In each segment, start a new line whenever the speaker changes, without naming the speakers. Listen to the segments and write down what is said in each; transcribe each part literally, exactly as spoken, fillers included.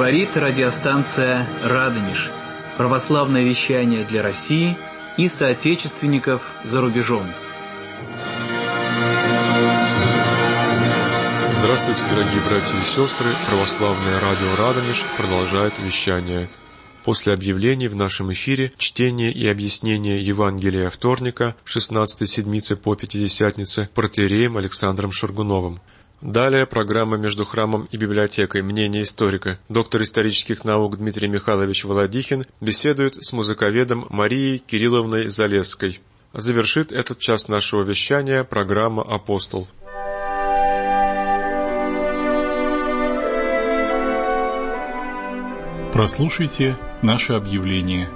Говорит радиостанция «Радонеж». Православное вещание для России и соотечественников за рубежом.
Здравствуйте, дорогие братья и сестры! Православное радио «Радонеж» продолжает вещание. После объявлений в нашем эфире чтение и объяснение Евангелия вторника, шестнадцатой седмицы по Пятидесятнице, протоиереем Александром Шаргуновым. Далее программа «Между храмом и библиотекой. Мнение историка». Доктор исторических наук Дмитрий Михайлович Володихин беседует с музыковедом Марией Кирилловной Залесской. Завершит этот час нашего вещания программа «Апостол».
Прослушайте наше объявление.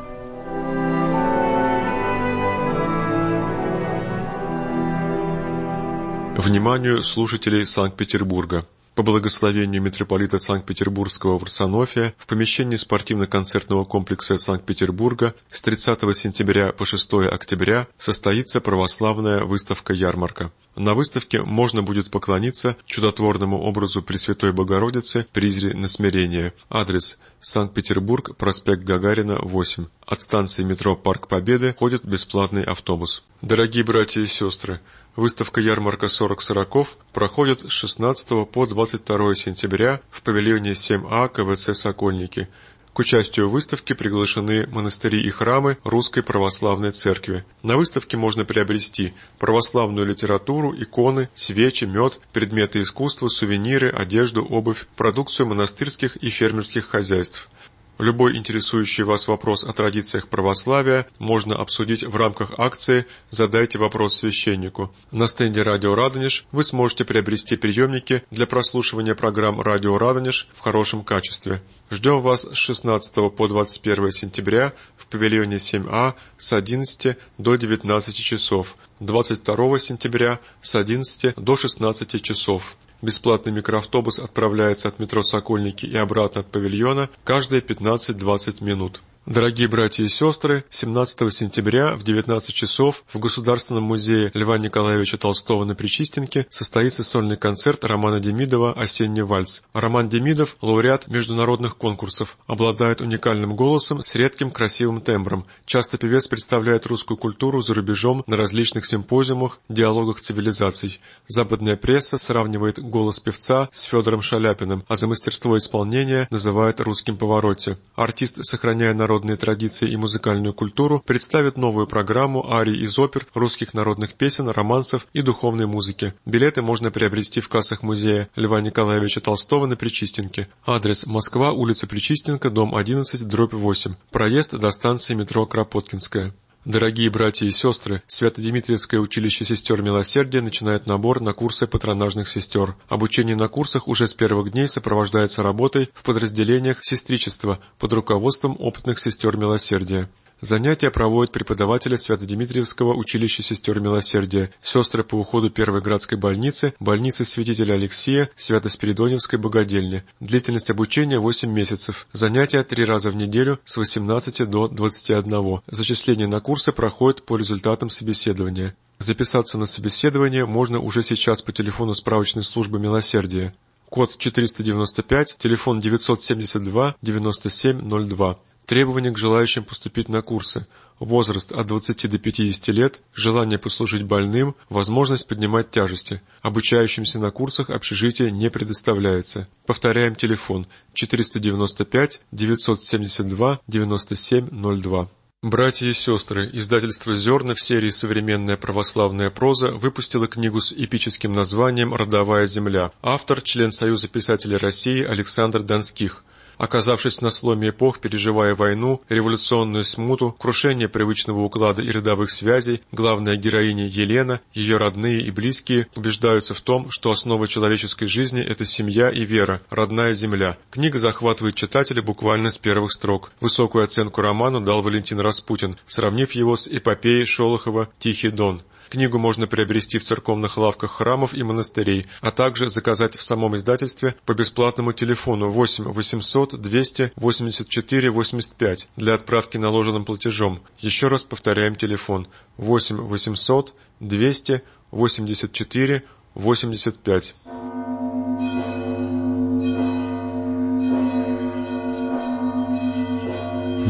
Вниманию слушателей Санкт-Петербурга. По благословению митрополита Санкт-Петербургского Варсонофия в помещении спортивно-концертного комплекса Санкт-Петербурга с тридцатого сентября по шестое октября состоится православная выставка-ярмарка. На выставке можно будет поклониться чудотворному образу Пресвятой Богородицы «Призри на смирение». Адрес: Санкт-Петербург, проспект Гагарина, восемь. От станции метро Парк Победы ходит бесплатный автобус. Дорогие братья и сестры, выставка-ярмарка сорок сороков проходит с шестнадцатого по двадцать второе сентября в павильоне семь А ка вэ цэ «Сокольники». К участию в выставке приглашены монастыри и храмы Русской Православной Церкви. На выставке можно приобрести православную литературу, иконы, свечи, мед, предметы искусства, сувениры, одежду, обувь, продукцию монастырских и фермерских хозяйств. Любой интересующий вас вопрос о традициях православия можно обсудить в рамках акции «Задайте вопрос священнику». На стенде «Радио Радонеж» вы сможете приобрести приемники для прослушивания программ «Радио Радонеж» в хорошем качестве. Ждем вас с шестнадцатого по двадцать первое сентября в павильоне семь А с одиннадцати до девятнадцати часов, двадцать второго сентября с одиннадцати до шестнадцати часов. Бесплатный микроавтобус отправляется от метро «Сокольники» и обратно от павильона каждые пятнадцать-двадцать минут. Дорогие братья и сестры, семнадцатого сентября в девятнадцать часов в Государственном музее Льва Николаевича Толстого на Причистенке состоится сольный концерт Романа Демидова «Осенний вальс». Роман Демидов – лауреат международных конкурсов, обладает уникальным голосом с редким красивым тембром. Часто певец представляет русскую культуру за рубежом на различных симпозиумах, диалогах цивилизаций. Западная пресса сравнивает голос певца с Федором Шаляпиным, а за мастерство исполнения называет русским Паваротти. Артист, сохраняя народ народные традиции и музыкальную культуру, представит новую программу арий из опер, русских народных песен, романсов и духовной музыки. Билеты можно приобрести в кассах музея Льва Николаевича Толстого на Причистенке. Адрес: Москва, улица Причистенка, дом одиннадцать, дробь восемь. Проезд до станции метро Кропоткинская. Дорогие братья и сестры, Свято-Дмитриевское училище сестер Милосердия начинает набор на курсы патронажных сестер. Обучение на курсах уже с первых дней сопровождается работой в подразделениях сестричества под руководством опытных сестер Милосердия. Занятия проводят преподаватели Свято-Дмитриевского училища сестер Милосердия, сестры по уходу Первой Градской больницы, больницы святителя Алексия, Свято-Спиридоневской богадельни. Длительность обучения восемь месяцев. Занятия три раза в неделю с восемнадцати до двадцати одного. Зачисление на курсы проходит по результатам собеседования. Записаться на собеседование можно уже сейчас по телефону справочной службы Милосердия. Код четыреста девяносто пять, телефон девятьсот семьдесят два девяносто семь ноль два. Требования к желающим поступить на курсы: возраст от двадцати до пятидесяти лет, желание послужить больным, возможность поднимать тяжести. Обучающимся на курсах общежитие не предоставляется. Повторяем телефон: четыреста девяносто пять девятьсот семьдесят два девяносто семь ноль два. Братья и сестры, издательство «Зерна» в серии «Современная православная проза» выпустило книгу с эпическим названием «Родовая земля». Автор – член Союза писателей России Александр Донских. Оказавшись на сломе эпох, переживая войну, революционную смуту, крушение привычного уклада и родовых связей, главная героиня Елена, ее родные и близкие убеждаются в том, что основа человеческой жизни – это семья и вера, родная земля. Книга захватывает читателя буквально с первых строк. Высокую оценку роману дал Валентин Распутин, сравнив его с эпопеей Шолохова «Тихий Дон». Книгу можно приобрести в церковных лавках храмов и монастырей, а также заказать в самом издательстве по бесплатному телефону восемь восемьсот двести восемьдесят четыре восемьдесят пять для отправки наложенным платежом. Еще раз повторяем телефон восемь восемьсот двести восемьдесят четыре восемьдесят пять.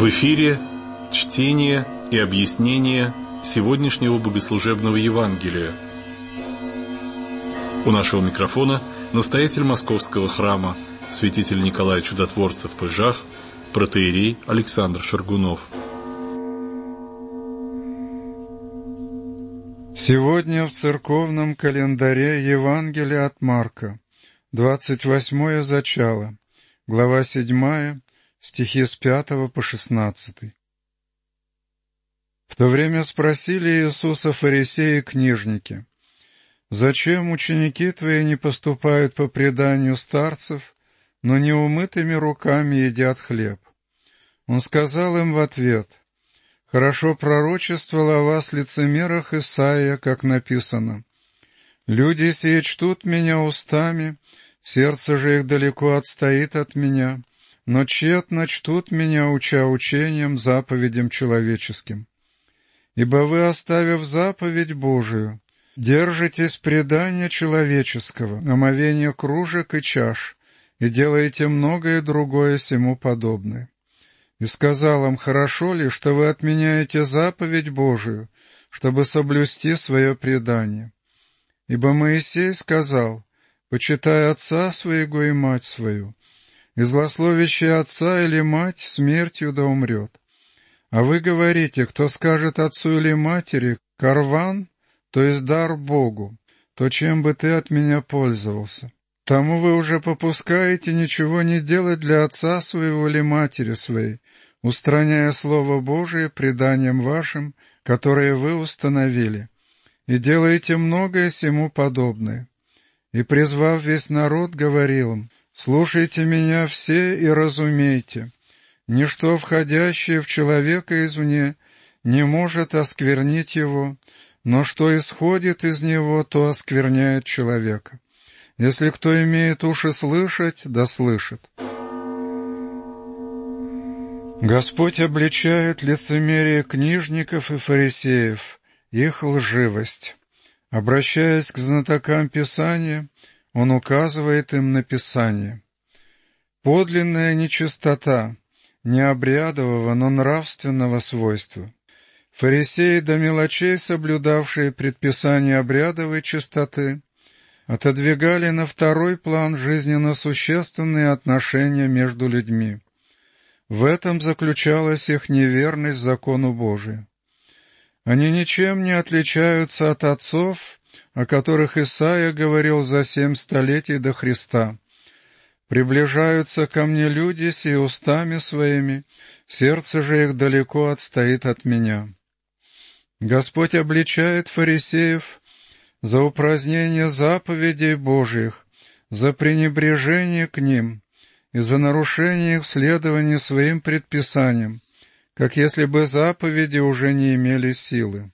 В эфире чтение и объяснение сегодняшнего богослужебного Евангелия. У нашего микрофона настоятель Московского храма, святитель Николай Чудотворцев в Пыжах, протоиерей Александр Шаргунов.
Сегодня в церковном календаре Евангелие от Марка, двадцать восьмое зачало, глава седьмая, стихи с пятого по шестнадцатый. В то время спросили Иисуса фарисеи и книжники: «Зачем ученики твои не поступают по преданию старцев, но неумытыми руками едят хлеб?» Он сказал им в ответ: «Хорошо пророчествовал о вас лицемерах Исаия, как написано: «Люди сии чтут меня устами, сердце же их далеко отстоит от меня, но тщетно чтут меня, уча учением, заповедям человеческим. Ибо вы, оставив заповедь Божию, держитесь предания человеческого, омовения кружек и чаш, и делаете многое другое сему подобное». И сказал им: «Хорошо ли, что вы отменяете заповедь Божию, чтобы соблюсти свое предание? Ибо Моисей сказал: почитай отца своего и мать свою, и злословящий отца или мать смертью да умрет. А вы говорите: кто скажет отцу или матери: карван, то есть дар Богу, то чем бы ты от меня пользовался? Тому вы уже попускаете ничего не делать для отца своего или матери своей, устраняя Слово Божие преданием вашим, которое вы установили, и делаете многое сему подобное». И, призвав весь народ, говорил им: «Слушайте меня все и разумейте. Ничто, входящее в человека извне, не может осквернить его, но что исходит из него, то оскверняет человека. Если кто имеет уши слышать, да слышит». Господь обличает лицемерие книжников и фарисеев, их лживость. Обращаясь к знатокам Писания, Он указывает им на Писание. Подлинная нечистота, не обрядового, но нравственного свойства. Фарисеи, до мелочей соблюдавшие предписания обрядовой чистоты, отодвигали на второй план жизненно существенные отношения между людьми. В этом заключалась их неверность закону Божию. Они ничем не отличаются от отцов, о которых Исаия говорил за семь столетий до Христа. «Приближаются ко мне люди сии устами своими, сердце же их далеко отстоит от меня». Господь обличает фарисеев за упразднение заповедей Божиих, за пренебрежение к ним и за нарушение их в следовании своим предписаниям, как если бы заповеди уже не имели силы.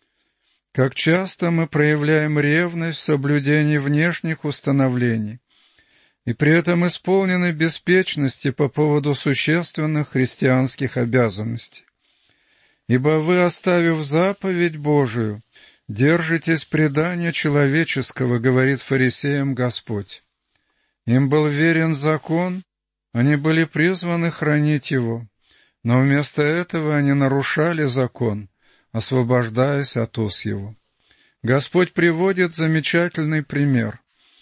Как часто мы проявляем ревность в соблюдении внешних установлений и при этом исполнены беспечности по поводу существенных христианских обязанностей. «Ибо вы, оставив заповедь Божию, держитесь предания человеческого», говорит фарисеям Господь. Им был верен закон, они были призваны хранить его, но вместо этого они нарушали закон, освобождаясь от уз его. Господь приводит замечательный пример.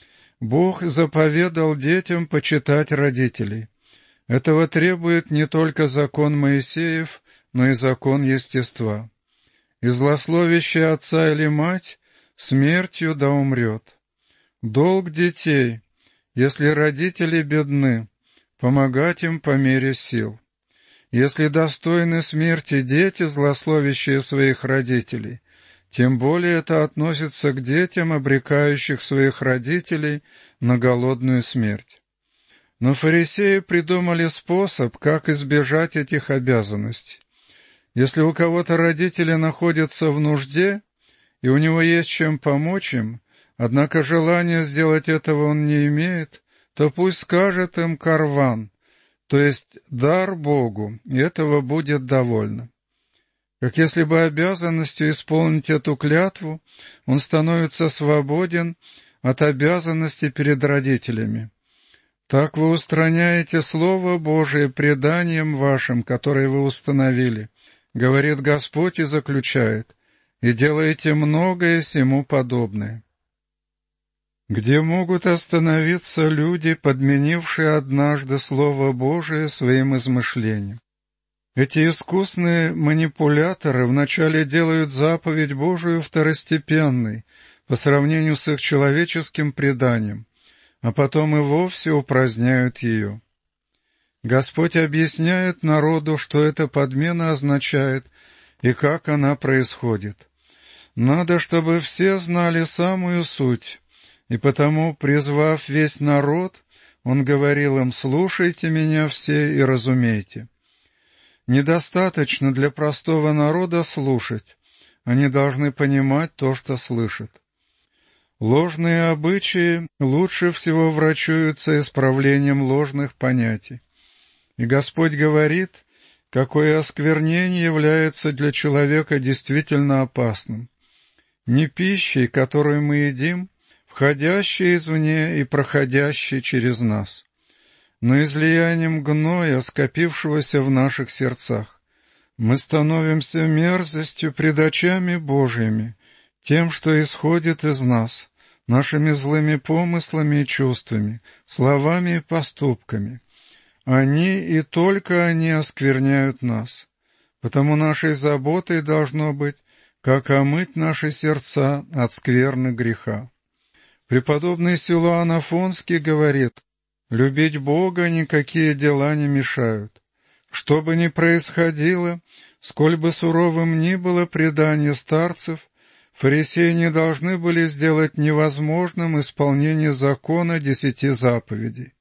Бог заповедал детям почитать родителей. Этого требует не только закон Моисеев, но и закон естества. «И злословящий отца или мать смертью да умрет». Долг детей, если родители бедны, помогать им по мере сил. Если достойны смерти дети, злословящие своих родителей, тем более это относится к детям, обрекающих своих родителей на голодную смерть. Но фарисеи придумали способ, как избежать этих обязанностей. Если у кого-то родители находятся в нужде, и у него есть чем помочь им, однако желания сделать этого он не имеет, то пусть скажет им «карван», то есть дар Богу, и этого будет довольно. Как если бы обязанностью исполнить эту клятву он становится свободен от обязанностей перед родителями. Так вы устраняете Слово Божие преданием вашим, которое вы установили, говорит Господь и заключает, и делаете многое сему подобное. Где могут остановиться люди, подменившие однажды Слово Божие своим измышлением? Эти искусные манипуляторы вначале делают заповедь Божию второстепенной по сравнению с их человеческим преданием, а потом и вовсе упраздняют ее. Господь объясняет народу, что эта подмена означает и как она происходит. Надо, чтобы все знали самую суть, и потому, призвав весь народ, Он говорил им: «Слушайте меня все и разумейте». Недостаточно для простого народа слушать, они должны понимать то, что слышат. Ложные обычаи лучше всего врачуются исправлением ложных понятий. И Господь говорит, какое осквернение является для человека действительно опасным. Не пищей, которую мы едим, входящей извне и проходящей через нас, но излиянием гноя, скопившегося в наших сердцах. Мы становимся мерзостью пред очами Божьими, тем, что исходит из нас, нашими злыми помыслами и чувствами, словами и поступками. Они и только они оскверняют нас. Потому нашей заботой должно быть, как омыть наши сердца от скверны греха. Преподобный Силуан Афонский говорит: «Любить Бога никакие дела не мешают. Что бы ни происходило, сколь бы суровым ни было предание старцев, фарисеи не должны были сделать невозможным исполнение закона десяти заповедей.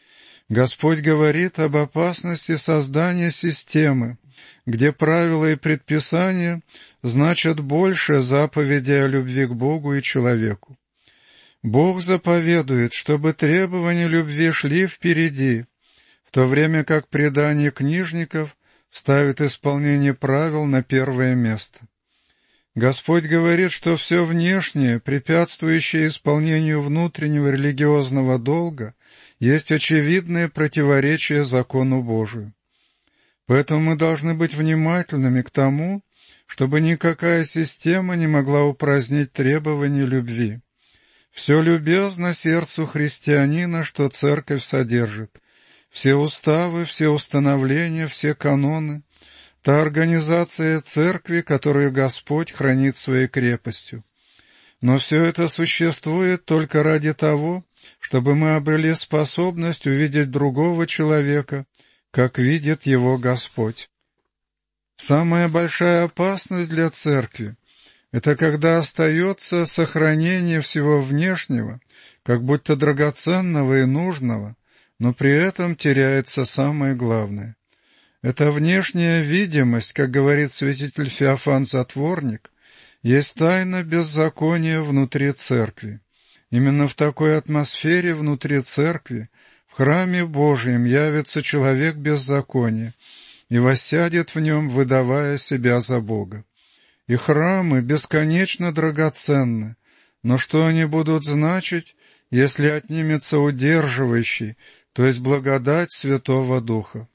Господь говорит об опасности создания системы, где правила и предписания значат больше заповедей о любви к Богу и человеку. Бог заповедует, чтобы требования любви шли впереди, в то время как предание книжников ставит исполнение правил на первое место. Господь говорит, что все внешнее, препятствующее исполнению внутреннего религиозного долга, есть очевидное противоречие закону Божию. Поэтому мы должны быть внимательными к тому, чтобы никакая система не могла упразднить требования любви. Все любезно сердцу христианина, что Церковь содержит. Все уставы, все установления, все каноны — та организация Церкви, которую Господь хранит своей крепостью. Но все это существует только ради того, чтобы мы обрели способность увидеть другого человека, как видит его Господь. Самая большая опасность для Церкви — это когда остается сохранение всего внешнего, как будто драгоценного и нужного, но при этом теряется самое главное. Эта внешняя видимость, как говорит святитель Феофан Затворник, есть тайна беззакония внутри Церкви. Именно в такой атмосфере внутри Церкви, в храме Божьем, явится человек беззакония и воссядет в нем, выдавая себя за Бога. И храмы бесконечно драгоценны, но что они будут значить, если отнимется удерживающий, то есть благодать Святого Духа?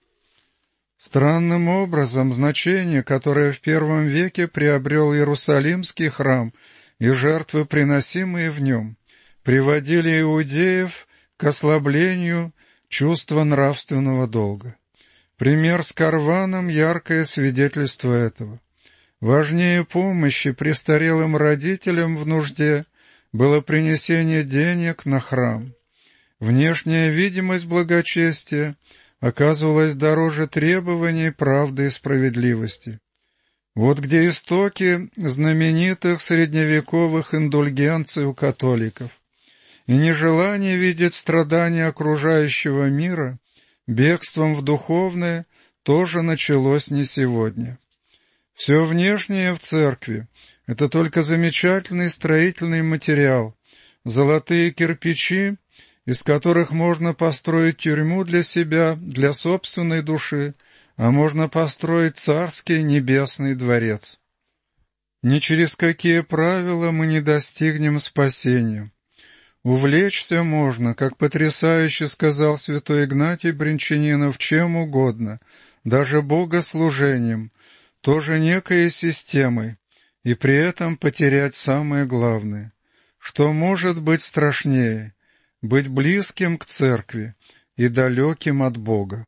Странным образом значение, которое в первом веке приобрел Иерусалимский храм и жертвы, приносимые в нем, приводили иудеев к ослаблению чувства нравственного долга. Пример с Карваном — яркое свидетельство этого. Важнее помощи престарелым родителям в нужде было принесение денег на храм. Внешняя видимость благочестия оказывалась дороже требований правды и справедливости. Вот где истоки знаменитых средневековых индульгенций у католиков. И нежелание видеть страдания окружающего мира бегством в духовное тоже началось не сегодня. Все внешнее в Церкви — это только замечательный строительный материал, золотые кирпичи, из которых можно построить тюрьму для себя, для собственной души, а можно построить царский небесный дворец. Ни через какие правила мы не достигнем спасения. Увлечься можно, как потрясающе сказал святой Игнатий Брянчанинов, чем угодно, даже богослужением, тоже некой системой, и при этом потерять самое главное. Что может быть страшнее? Быть близким к церкви и далеким от Бога.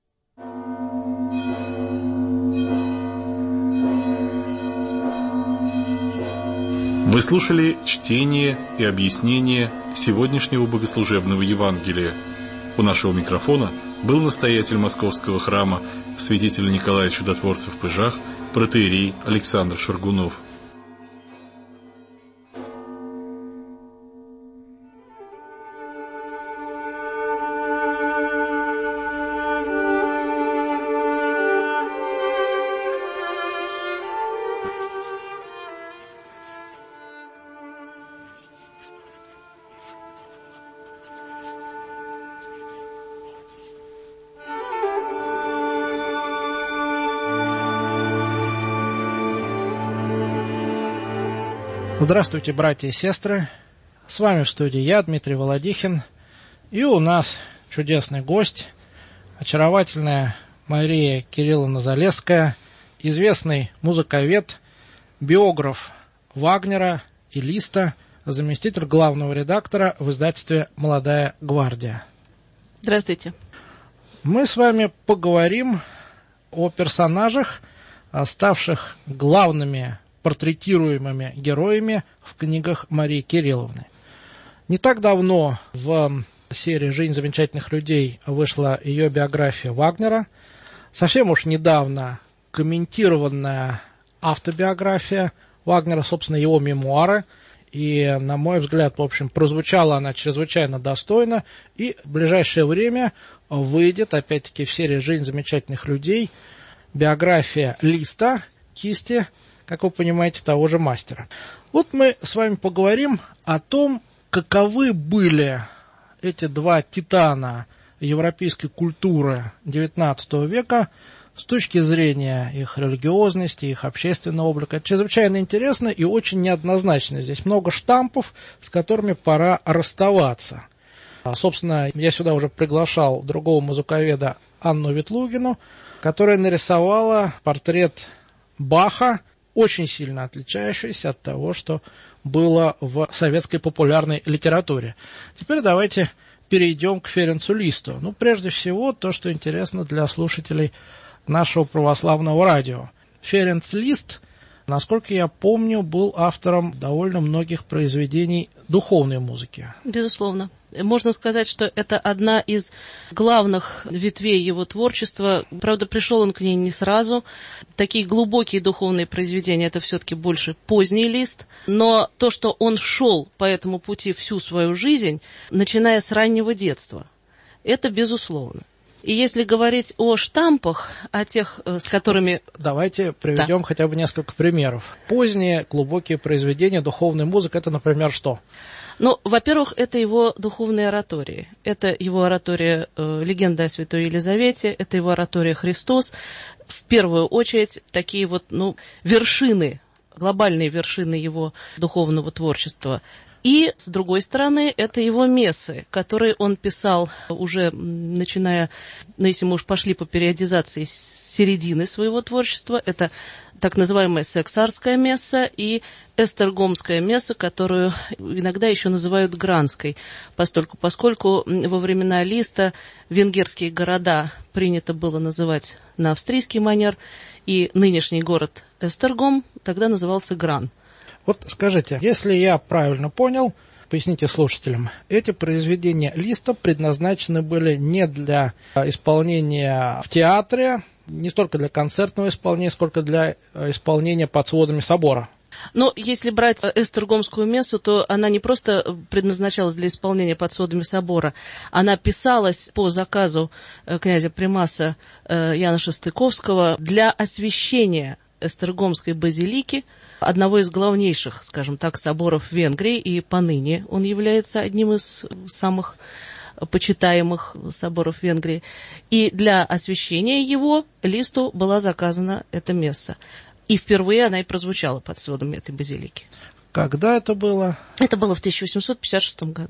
Вы слушали чтение и объяснение сегодняшнего богослужебного Евангелия. У нашего микрофона был настоятель Московского храма святителя Николая Чудотворца в Пыжах, протоиерей Александр Шаргунов.
Здравствуйте, братья и сестры. С вами в студии я, Дмитрий Володихин. И у нас чудесный гость, очаровательная Мария Кирилловна Залесская, известный музыковед, биограф Вагнера и Листа, заместитель главного редактора в издательстве «Молодая гвардия».
Здравствуйте.
Мы с вами поговорим о персонажах, ставших главными портретируемыми героями в книгах Марии Кирилловны. Не так давно в серии «Жизнь замечательных людей» вышла ее биография Вагнера. Совсем уж недавно комментированная автобиография Вагнера, собственно, его мемуары. И, на мой взгляд, в общем, прозвучала она чрезвычайно достойно. И в ближайшее время выйдет, опять-таки, в серии «Жизнь замечательных людей» биография Листа, кисти, как вы понимаете, того же мастера. Вот мы с вами поговорим о том, каковы были эти два титана европейской культуры девятнадцатого века с точки зрения их религиозности, их общественного облика. Это чрезвычайно интересно и очень неоднозначно. Здесь много штампов, с которыми пора расставаться. А, собственно, я сюда уже приглашал другого музыковеда Анну Ветлугину, которая нарисовала портрет Баха, очень сильно отличающийся от того, что было в советской популярной литературе. Теперь давайте перейдем к Ференцу Листу. Ну, прежде всего, то, что интересно для слушателей нашего православного радио. Ференц Лист, насколько я помню, был автором довольно многих произведений духовной музыки.
Безусловно. Можно сказать, что это одна из главных ветвей его творчества. Правда, пришел он к ней не сразу. Такие глубокие духовные произведения — это все-таки больше поздний Лист. Но то, что он шел по этому пути всю свою жизнь, начиная с раннего детства, это безусловно. И если говорить о штампах, о тех, с которыми...
Давайте приведем да. хотя бы несколько примеров. Поздние глубокие произведения духовной музыки — это, например, что?
Ну, во-первых, это его духовные оратории. Это его оратория э, «Легенда о святой Елизавете», это его оратория «Христос». В первую очередь, такие вот, ну, вершины, глобальные вершины его духовного творчества. И, с другой стороны, это его мессы, которые он писал уже начиная, ну, если мы уж пошли по периодизации, с середины своего творчества. Это так называемая сексарская месса и эстергомская месса, которую иногда еще называют гранской, поскольку, поскольку во времена Листа венгерские города принято было называть на австрийский манер, и нынешний город Эстергом тогда назывался Гран.
Вот скажите, если я правильно понял, поясните слушателям, эти произведения Листа предназначены были не для исполнения в театре, не столько для концертного исполнения, сколько для исполнения под сводами собора.
Но если брать эстергомскую мессу, то она не просто предназначалась для исполнения под сводами собора, она писалась по заказу князя Примаса Яноша Стыковского для освящения эстергомской базилики, одного из главнейших, скажем так, соборов Венгрии, и поныне он является одним из самых почитаемых соборов Венгрии. И для освящения его Листу была заказана эта месса. И впервые она и прозвучала под сводами этой базилики.
Когда это было?
Это было в тысяча восемьсот пятьдесят шестом году.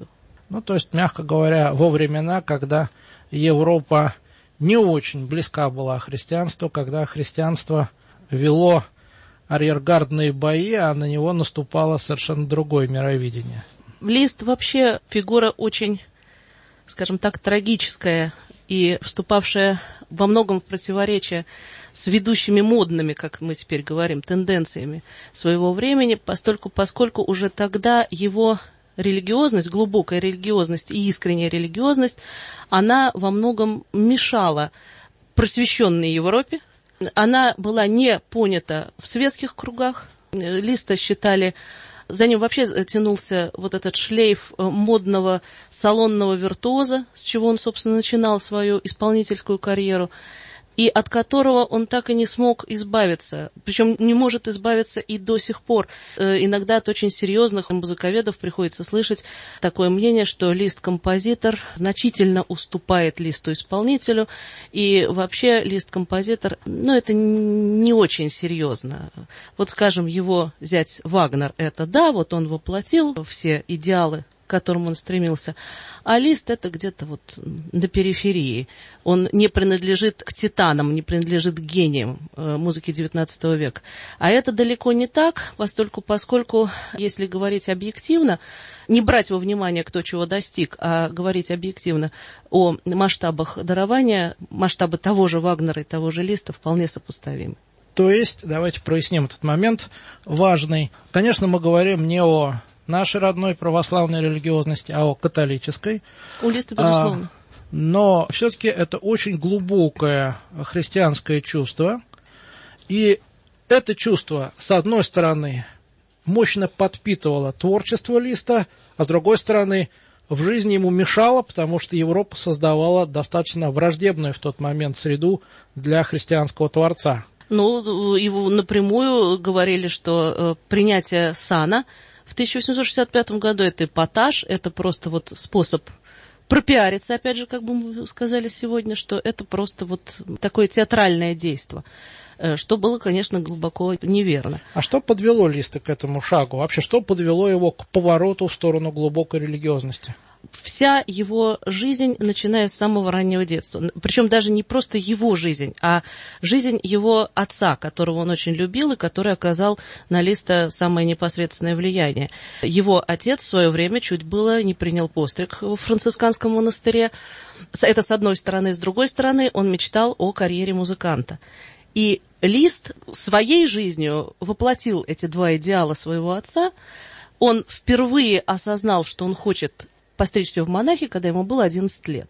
Ну, то есть, мягко говоря, во времена, когда Европа не очень близка была христианству, когда христианство вело арьергардные бои, а на него наступало совершенно другое мировидение.
Лист вообще фигура очень, скажем так, трагическая и вступавшая во многом в противоречие с ведущими модными, как мы теперь говорим, тенденциями своего времени, постольку, поскольку уже тогда его религиозность, глубокая религиозность и искренняя религиозность, она во многом мешала просвещенной Европе. Она была не понята в светских кругах. Листа считали, за ним вообще тянулся вот этот шлейф модного салонного виртуоза, с чего он, собственно, начинал свою исполнительскую карьеру, и от которого он так и не смог избавиться. Причем не может избавиться и до сих пор. Иногда от очень серьезных музыковедов приходится слышать такое мнение, что Лист-композитор значительно уступает Листу-исполнителю, и вообще Лист-композитор, ну, это не очень серьезно. Вот, скажем, его зять Вагнер, это да, вот он воплотил все идеалы, к которому он стремился, а Лист это где-то вот на периферии. Он не принадлежит к титанам, не принадлежит к гениям музыки девятнадцатого века. А это далеко не так, постольку, поскольку, если говорить объективно, не брать во внимание, кто чего достиг, а говорить объективно о масштабах дарования, масштабы того же Вагнера и того же Листа вполне сопоставимы.
То есть, давайте проясним этот момент важный. Конечно, мы говорим не о нашей родной православной религиозности, а о католической.
У Листа, безусловно.
А, но все-таки это очень глубокое христианское чувство. И это чувство, с одной стороны, мощно подпитывало творчество Листа, а с другой стороны, в жизни ему мешало, потому что Европа создавала достаточно враждебную в тот момент среду для христианского творца.
Ну, его напрямую говорили, что э, принятие сана в тысяча восемьсот шестьдесят пятом году это эпатаж, это просто вот способ пропиариться, опять же, как бы мы сказали сегодня, что это просто вот такое театральное действо, что было, конечно, глубоко неверно.
А что подвело Листа к этому шагу? Вообще, что подвело его к повороту в сторону глубокой религиозности?
Вся его жизнь, начиная с самого раннего детства. Причем даже не просто его жизнь, а жизнь его отца, которого он очень любил и который оказал на Листа самое непосредственное влияние. Его отец в свое время чуть было не принял постриг в францисканском монастыре. Это с одной стороны. С другой стороны, он мечтал о карьере музыканта. И Лист своей жизнью воплотил эти два идеала своего отца. Он впервые осознал, что он хочет постричься в монахи, когда ему было одиннадцать лет.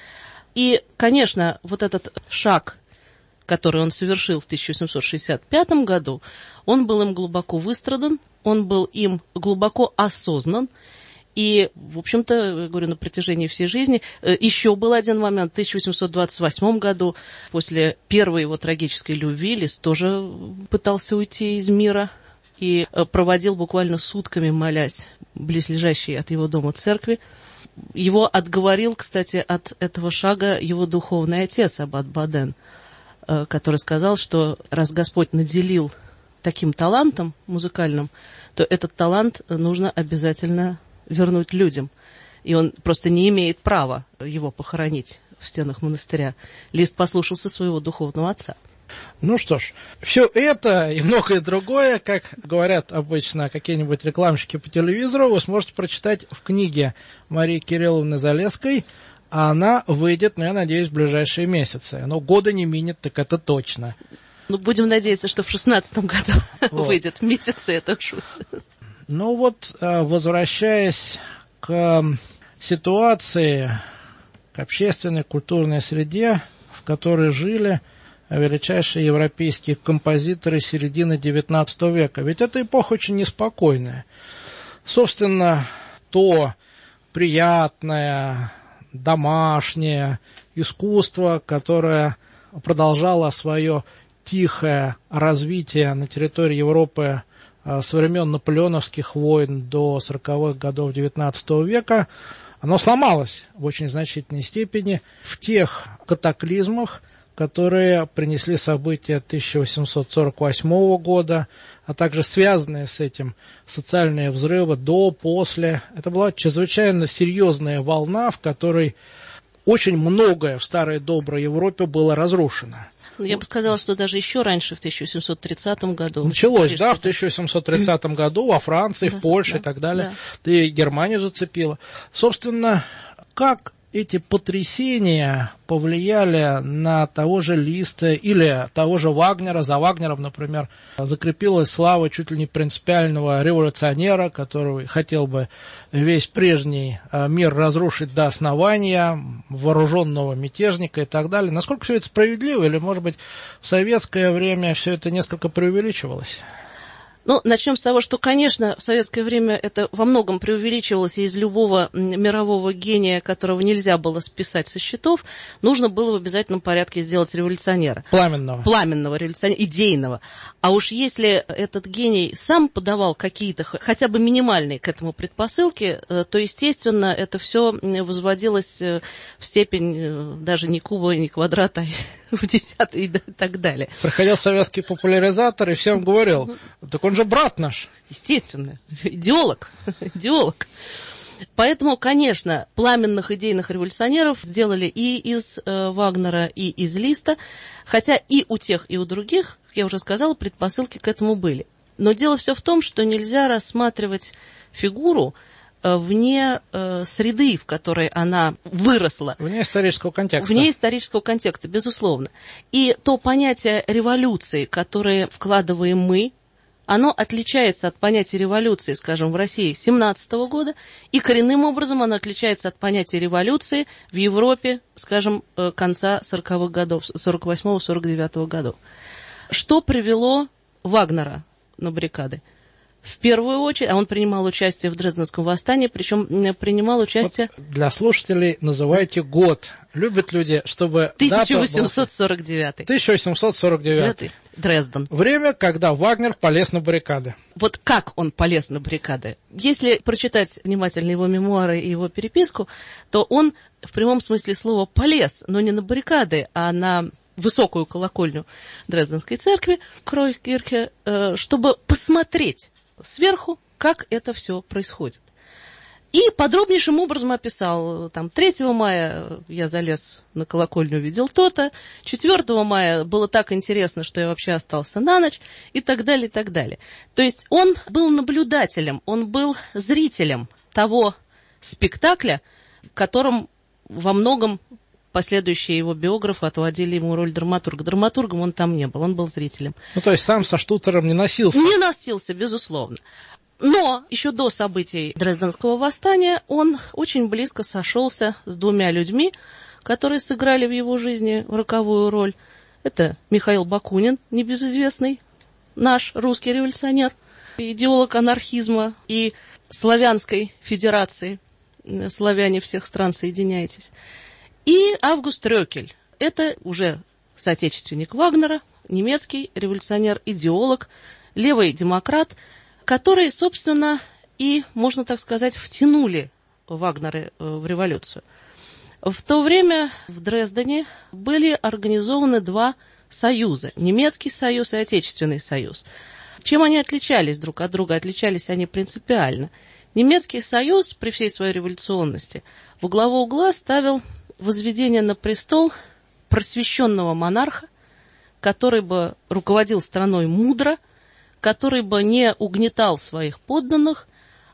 И, конечно, вот этот шаг, который он совершил в тысяча восемьсот шестьдесят пятом году, он был им глубоко выстрадан, он был им глубоко осознан. И, в общем-то, я говорю, на протяжении всей жизни. Еще был один момент. В тысяча восемьсот двадцать восьмом году, после первой его трагической любви, Лист тоже пытался уйти из мира и проводил буквально сутками, молясь близлежащей от его дома церкви. Его отговорил, кстати, от этого шага его духовный отец, аббат Баден, который сказал, что раз Господь наделил таким талантом музыкальным, то этот талант нужно обязательно вернуть людям. И он просто не имеет права его похоронить в стенах монастыря. Лист послушался своего духовного отца.
Ну что ж, все это и многое другое, как говорят обычно какие-нибудь рекламщики по телевизору, вы сможете прочитать в книге Марии Кирилловны Залесской, а она выйдет, ну, я надеюсь, в ближайшие месяцы. Но года не минет, так это точно.
Ну, будем надеяться, что в шестнадцатом году вот выйдет. Месяцы это шутка.
Ну вот, возвращаясь к ситуации, к общественной, культурной среде, в которой жили величайшие европейские композиторы середины девятнадцатого века. Ведь эта эпоха очень неспокойная. Собственно, то приятное, домашнее искусство, которое продолжало свое тихое развитие на территории Европы со времен наполеоновских войн до сороковых годов девятнадцатого века, оно сломалось в очень значительной степени в тех катаклизмах, которые принесли события тысяча восемьсот сорок восьмого года, а также связанные с этим социальные взрывы до, после. Это была чрезвычайно серьезная волна, в которой очень многое в старой доброй Европе было разрушено.
Я бы сказала, что даже еще раньше, в тысяча восемьсот тридцатом году.
Началось, да, в тысяча восемьсот тридцатом году во Франции,
да,
в Польше
да,
и так далее.
Да.
И Германию зацепило. Собственно, как эти потрясения повлияли на того же Листа или того же Вагнера? За Вагнером, например, закрепилась слава чуть ли не принципиального революционера, который хотел бы весь прежний мир разрушить до основания, вооруженного мятежника и так далее. Насколько все это справедливо, или, может быть, в советское время все это несколько преувеличивалось?
Ну, начнем с того, что, конечно, в советское время это во многом преувеличивалось, и из любого мирового гения, которого нельзя было списать со счетов, нужно было в обязательном порядке сделать революционера.
Пламенного.
Пламенного революционера, идейного. А уж если этот гений сам подавал какие-то, хотя бы минимальные к этому предпосылки, то, естественно, это все возводилось в степень даже не куба, не квадрата, в десятый и так далее.
Приходил советский популяризатор и всем говорил: так он же брат наш.
Естественно, идеолог, идеолог. Поэтому, конечно, пламенных идейных революционеров сделали и из э, Вагнера, и из Листа, хотя и у тех, и у других, как я уже сказала, предпосылки к этому были. Но дело все в том, что нельзя рассматривать фигуру вне э, среды, в которой она выросла.
Вне исторического контекста.
Вне исторического контекста, безусловно. И то понятие революции, которое вкладываем мы, оно отличается от понятия революции, скажем, в России семнадцатого года, и коренным образом оно отличается от понятия революции в Европе, скажем, конца сороковых годов, сорок восьмого — сорок девятого годов. Что привело Вагнера на баррикады? В первую очередь, а он принимал участие в Дрезденском восстании, причем принимал участие...
Вот для слушателей называйте год. Любят люди, чтобы...
тысяча восемьсот сорок девятый.
тысяча восемьсот сорок девятый.
Дрезден.
Время, когда Вагнер полез на баррикады.
Вот как он полез на баррикады? Если прочитать внимательно его мемуары и его переписку, то он в прямом смысле слова полез, но не на баррикады, а на высокую колокольню Дрезденской церкви, Кройкирхе, чтобы посмотреть сверху, как это все происходит. И подробнейшим образом описал, там, третьего мая я залез на колокольню, увидел то-то, четвёртого мая было так интересно, что я вообще остался на ночь, и так далее, и так далее. То есть он был наблюдателем, он был зрителем того спектакля, в котором во многом последующие его биографы отводили ему роль драматурга. Драматургом он там не был, он был зрителем.
Ну, то есть сам со штуцером не носился?
Не носился, безусловно. Но еще до событий Дрезденского восстания он очень близко сошелся с двумя людьми, которые сыграли в его жизни роковую роль. Это Михаил Бакунин, небезызвестный наш русский революционер, идеолог анархизма и славянской федерации. Славяне всех стран, соединяйтесь. И Август Рёкель. Это уже соотечественник Вагнера, немецкий революционер, идеолог, левый демократ, которые, собственно, и, можно так сказать, втянули Вагнера в революцию. В то время в Дрездене были организованы два союза. Немецкий союз и Отечественный союз. Чем они отличались друг от друга? Отличались они принципиально. Немецкий союз, при всей своей революционности, во главу угла ставил возведение на престол просвещенного монарха, который бы руководил страной мудро, который бы не угнетал своих подданных,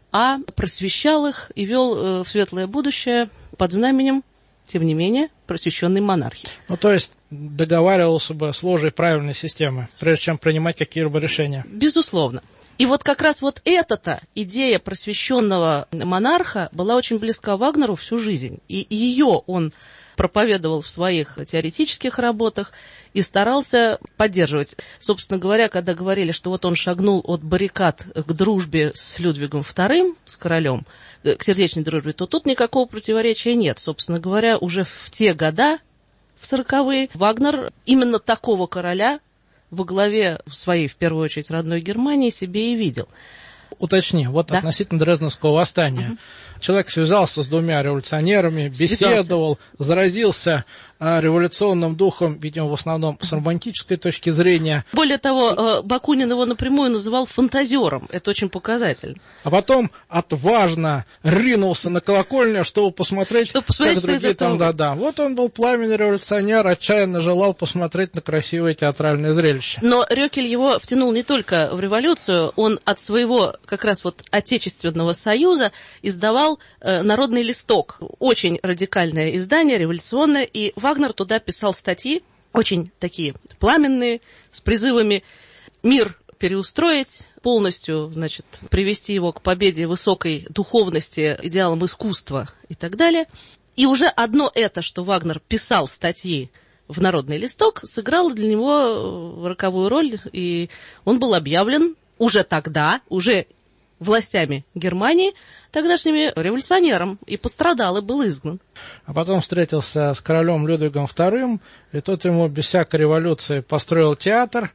а просвещал их и вел в светлое будущее под знаменем, тем не менее, просвещенной монархии.
Ну, то есть договаривался бы с ложей правильной системы, прежде чем принимать какие-либо решения.
Безусловно. И вот как раз вот эта-то идея просвещенного монарха была очень близка Вагнеру всю жизнь. И ее он проповедовал в своих теоретических работах и старался поддерживать. Собственно говоря, когда говорили, что вот он шагнул от баррикад к дружбе с Людвигом вторым, с королем, к сердечной дружбе, то тут никакого противоречия нет. Собственно говоря, уже в те года, в сороковые, Вагнер именно такого короля во главе своей, в первую очередь, родной Германии себе и видел.
Уточни, вот да? Относительно Дрезденского восстания. Угу. Человек связался с двумя революционерами, беседовал, связался. Заразился революционным духом, видимо, в основном с романтической точки зрения.
Более того, Бакунин его напрямую называл фантазером. Это очень показательно.
А потом отважно ринулся на колокольню, чтобы посмотреть, чтобы посмотреть как другие там, да-да. Вот он был пламенный революционер, отчаянно желал посмотреть на красивое театральное зрелище.
Но Рёкель его втянул не только в революцию, он от своего как раз вот Отечественного Союза издавал э, «Народный листок». Очень радикальное издание, революционное, и Вагнер туда писал статьи, очень такие пламенные, с призывами мир переустроить, полностью, значит, привести его к победе высокой духовности, идеалам искусства и так далее. И уже одно это, что Вагнер писал статьи в «Народный листок», сыграло для него роковую роль, и он был объявлен уже тогда, уже властями Германии, тогдашними революционером, и пострадал, и был изгнан.
А потом встретился с королем Людвигом вторым, и тот ему без всякой революции построил театр,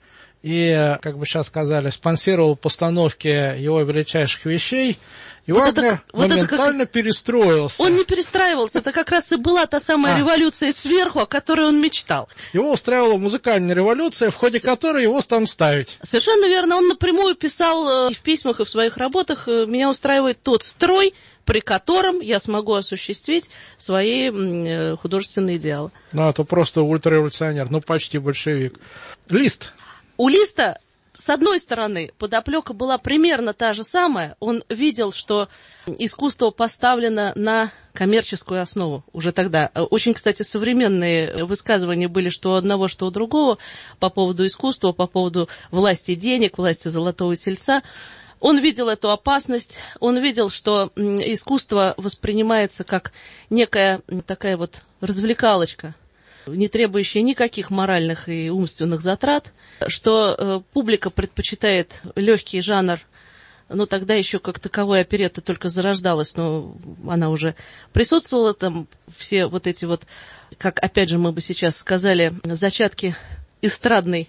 и, как бы сейчас сказали, спонсировал постановки его величайших вещей, и вот Вагнер это, вот моментально как... перестроился.
Он не перестраивался, это как раз и была та самая а. революция сверху, о которой он мечтал.
Его устраивала музыкальная революция, в ходе С... которой его станут ставить.
Совершенно верно, он напрямую писал и в письмах, и в своих работах: «Меня устраивает тот строй, при котором я смогу осуществить свои художественные идеалы».
Ну, это просто ультрареволюционер, ну, почти большевик. Лист.
У Листа, с одной стороны, подоплека была примерно та же самая. Он видел, что искусство поставлено на коммерческую основу уже тогда. Очень, кстати, современные высказывания были, что у одного, что у другого, по поводу искусства, по поводу власти денег, власти золотого тельца. Он видел эту опасность, он видел, что искусство воспринимается как некая такая вот развлекалочка, не требующая никаких моральных и умственных затрат, что э, публика предпочитает легкий жанр, ну, тогда еще как таковой оперетта только зарождалась, но она уже присутствовала, там все вот эти вот, как опять же мы бы сейчас сказали, зачатки эстрадной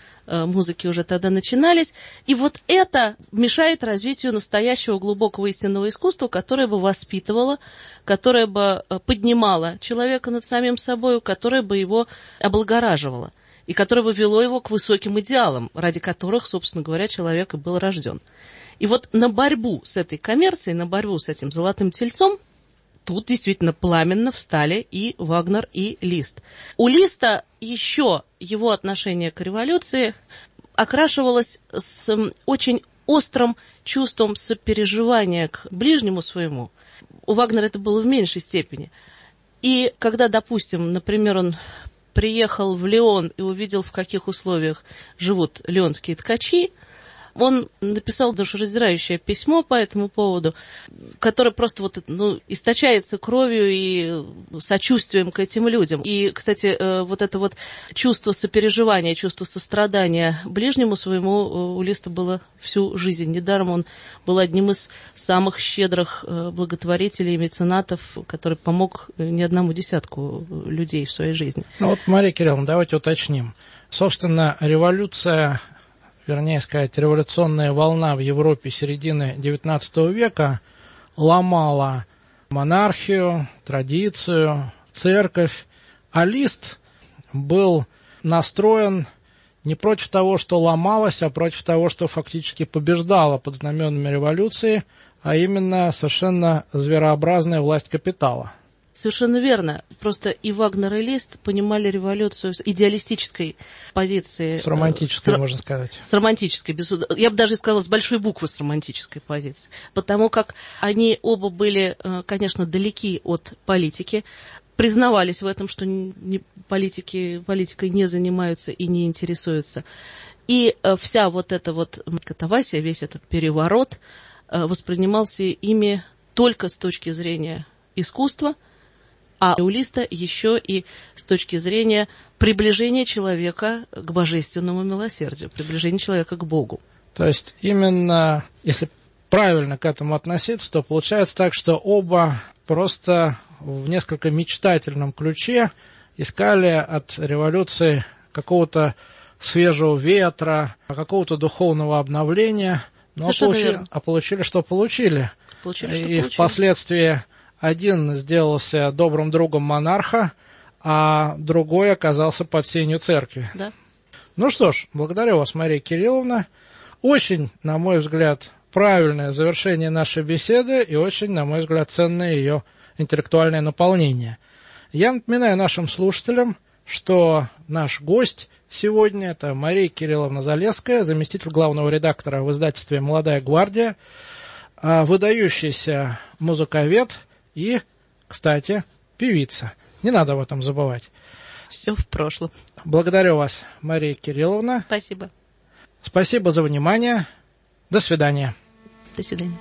музыки уже тогда начинались, и вот это мешает развитию настоящего глубокого истинного искусства, которое бы воспитывало, которое бы поднимало человека над самим собой, которое бы его облагораживало, и которое бы вело его к высоким идеалам, ради которых, собственно говоря, человек и был рожден. И вот на борьбу с этой коммерцией, на борьбу с этим золотым тельцом, тут действительно пламенно встали и Вагнер, и Лист. У Листа еще его отношение к революции окрашивалось с очень острым чувством сопереживания к ближнему своему. У Вагнера это было в меньшей степени. И когда, допустим, например, он приехал в Лион и увидел, в каких условиях живут лионские ткачи, он написал душераздирающее письмо по этому поводу, которое просто вот, ну, источается кровью и сочувствием к этим людям. И, кстати, вот это вот чувство сопереживания, чувство сострадания ближнему своему у Листа было всю жизнь. Недаром он был одним из самых щедрых благотворителей и меценатов, который помог не одному десятку людей в своей жизни.
Ну вот, Мария Кирилловна, давайте уточним. Собственно, революция... вернее сказать, революционная волна в Европе середины девятнадцатого века ломала монархию, традицию, церковь, а Лист был настроен не против того, что ломалось, а против того, что фактически побеждало под знаменами революции, а именно совершенно зверообразная власть капитала.
Совершенно верно. Просто и Вагнер, и Лист понимали революцию с идеалистической позиции.
С романтической,
с,
можно сказать.
С романтической, без, я бы даже сказала, с большой буквы с романтической позиции. Потому как они оба были, конечно, далеки от политики, признавались в этом, что не, политики, политикой не занимаются и не интересуются. И вся вот эта вот катавасия, весь этот переворот воспринимался ими только с точки зрения искусства, а у Листа еще и с точки зрения приближения человека к божественному милосердию, приближения человека к Богу.
То есть именно, если правильно к этому относиться, то получается так, что оба просто в несколько мечтательном ключе искали от революции какого-то свежего ветра, какого-то духовного обновления, но получили, а получили, что получили.
Получили, что
и
получили.
Впоследствии один сделался добрым другом монарха, а другой оказался под сенью церкви.
Да.
Ну что ж, благодарю вас, Мария Кирилловна. Очень, на мой взгляд, правильное завершение нашей беседы и очень, на мой взгляд, ценное ее интеллектуальное наполнение. Я напоминаю нашим слушателям, что наш гость сегодня — это Мария Кирилловна Залесская, заместитель главного редактора в издательстве «Молодая гвардия», выдающийся музыковед и, кстати, певица. Не надо об этом забывать.
Все в прошлом.
Благодарю вас, Мария Кирилловна.
Спасибо.
Спасибо за внимание. До свидания.
До свидания.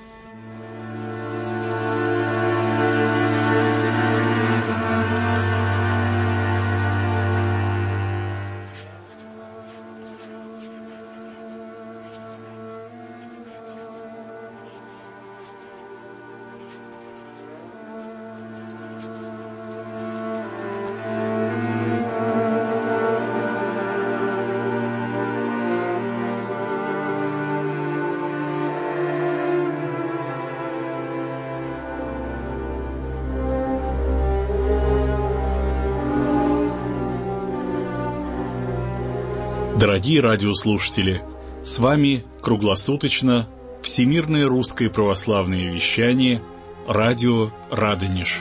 Дорогие радиослушатели, с вами круглосуточно Всемирное русское православное вещание, радио Радонеж.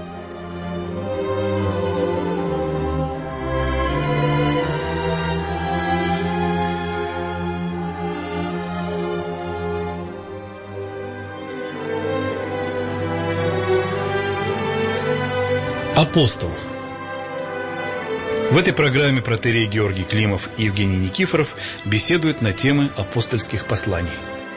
Апостол. В этой программе протоиерей Георгий Климов и Евгений Никифоров беседуют на темы апостольских посланий.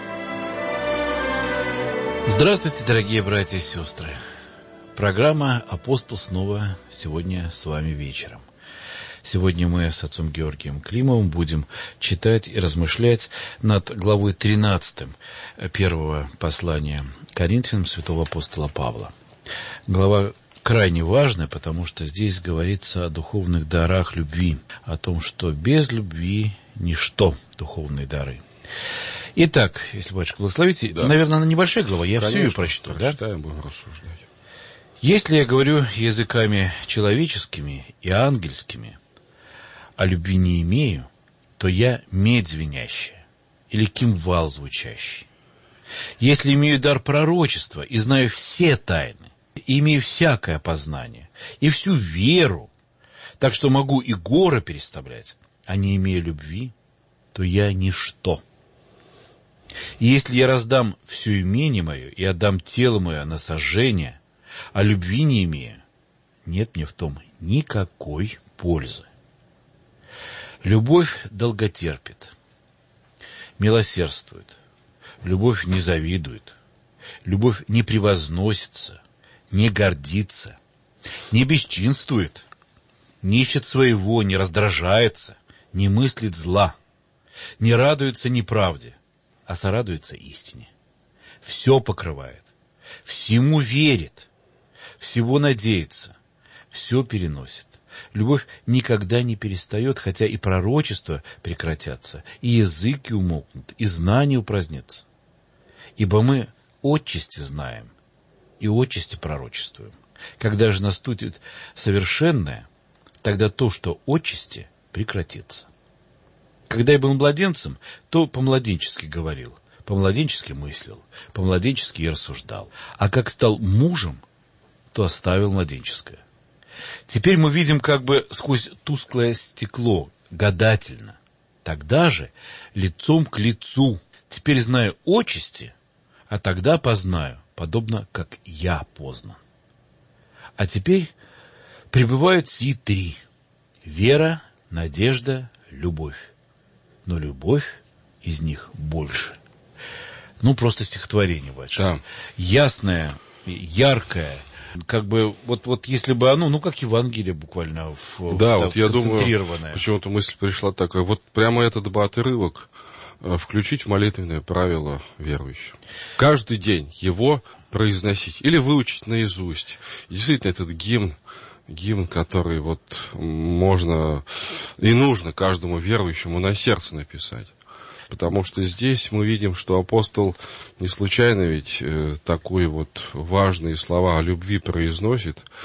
Здравствуйте, дорогие братья и сестры. Программа «Апостол» снова сегодня с вами вечером. Сегодня мы с отцом Георгием Климовым будем читать и размышлять над главой тринадцатой первого послания Коринфянам святого апостола Павла. Глава крайне важная, потому что здесь говорится о духовных дарах любви, о том, что без любви ничто, духовные дары. Итак, если, батюшка, благословите, да. Наверное, она небольшая глава, я Конечно, всю ее прочту.
Прочитаем, да? Будем рассуждать.
Если я говорю языками человеческими и ангельскими, а любви не имею, то я медь звенящая или кимвал звучащий. Если имею дар пророчества и знаю все тайны, и имею всякое познание, и всю веру, так что могу и горы переставлять, а не имея любви, то я ничто. И если я раздам все имение мое и отдам тело мое на сожжение, а любви не имея, нет мне в том никакой пользы. Любовь долготерпит, милосердствует, любовь не завидует, любовь не превозносится, не гордится, не бесчинствует, не ищет своего, не раздражается, не мыслит зла, не радуется неправде, а сорадуется истине. Все покрывает, всему верит, всего надеется, все переносит. Любовь никогда не перестает, хотя и пророчества прекратятся, и языки умолкнут, и знания упразднятся. Ибо мы отчасти знаем, и отчасти пророчествуем. Когда же наступит совершенное, тогда то, что отчасти, прекратится. Когда я был младенцем, то по-младенчески говорил, по-младенчески мыслил, по-младенчески и рассуждал. А как стал мужем, то оставил младенческое. Теперь мы видим как бы сквозь тусклое стекло, гадательно. Тогда же лицом к лицу. Теперь знаю отчасти, а тогда познаю, подобно как я познан. А теперь пребывают сии три: вера, надежда, любовь. Но любовь из них больше. Ну, просто стихотворение, батюшка. Да. Ясное, яркое, как бы, вот, вот если бы оно, ну, как Евангелие буквально, в,
да,
в,
вот я думаю, почему-то мысль пришла такая, вот прямо этот бы отрывок включить в молитвенное правило верующих. Каждый день его произносить или выучить наизусть. Действительно, этот гимн, гимн, который вот можно и нужно каждому верующему на сердце написать. Потому что здесь мы видим, что апостол не случайно ведь э, такие вот важные слова о любви произносит,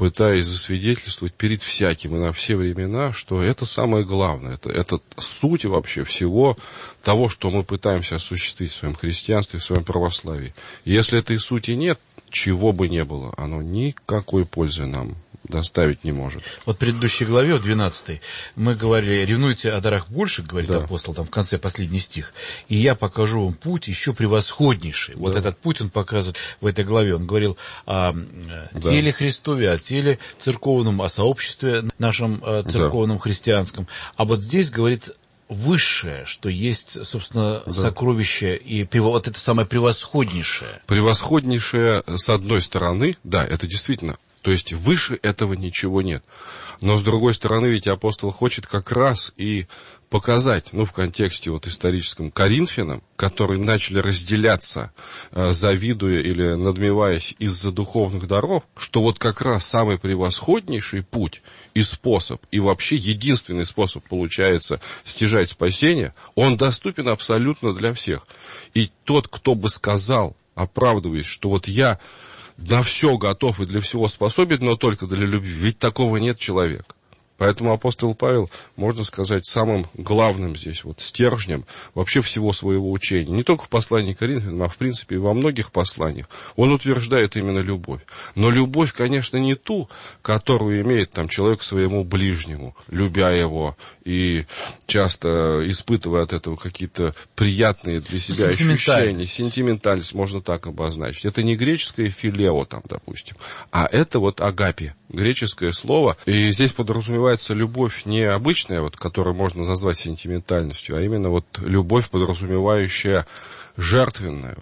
пытаясь засвидетельствовать перед всяким и на все времена, что это самое главное, это, это суть вообще всего того, что мы пытаемся осуществить в своем христианстве, в своем православии. И если этой сути нет, чего бы ни было, оно никакой пользы нам доставить не может.
Вот в предыдущей главе, в двенадцатой, мы говорили, ревнуйте о дарах больше, говорит да. апостол, там в конце последний стих, и я покажу вам путь еще превосходнейший. Да. Вот этот путь он показывает в этой главе. Он говорил о да. теле Христове, о теле церковном, о сообществе нашем церковном, да. христианском. А вот здесь говорит высшее, что есть, собственно, да. сокровище и вот это самое превосходнейшее.
Превосходнейшее, с одной стороны, да, это действительно. То есть выше этого ничего нет. Но с другой стороны, ведь апостол хочет как раз и показать, ну, в контексте вот историческом, Коринфянам, которые начали разделяться, завидуя или надмеваясь из-за духовных даров, что вот как раз самый превосходнейший путь и способ, и вообще единственный способ, получается, стяжать спасение, он доступен абсолютно для всех. И тот, кто бы сказал, оправдываясь, что вот я на все готов и для всего способен, но только для любви. Ведь такого нет человека. Поэтому апостол Павел, можно сказать, самым главным здесь вот стержнем вообще всего своего учения. Не только в послании к Коринфянам, а в принципе и во многих посланиях. Он утверждает именно любовь. Но любовь, конечно, не ту, которую имеет там человек к своему ближнему, любя его и часто испытывая от этого какие-то приятные для себя ощущения. Сентиментальность, можно так обозначить. Это не греческое филео там, допустим, а это вот агапи, греческое слово. И здесь подразумевается любовь не обычная, вот, которую можно назвать сентиментальностью, а именно вот любовь, подразумевающая жертвенную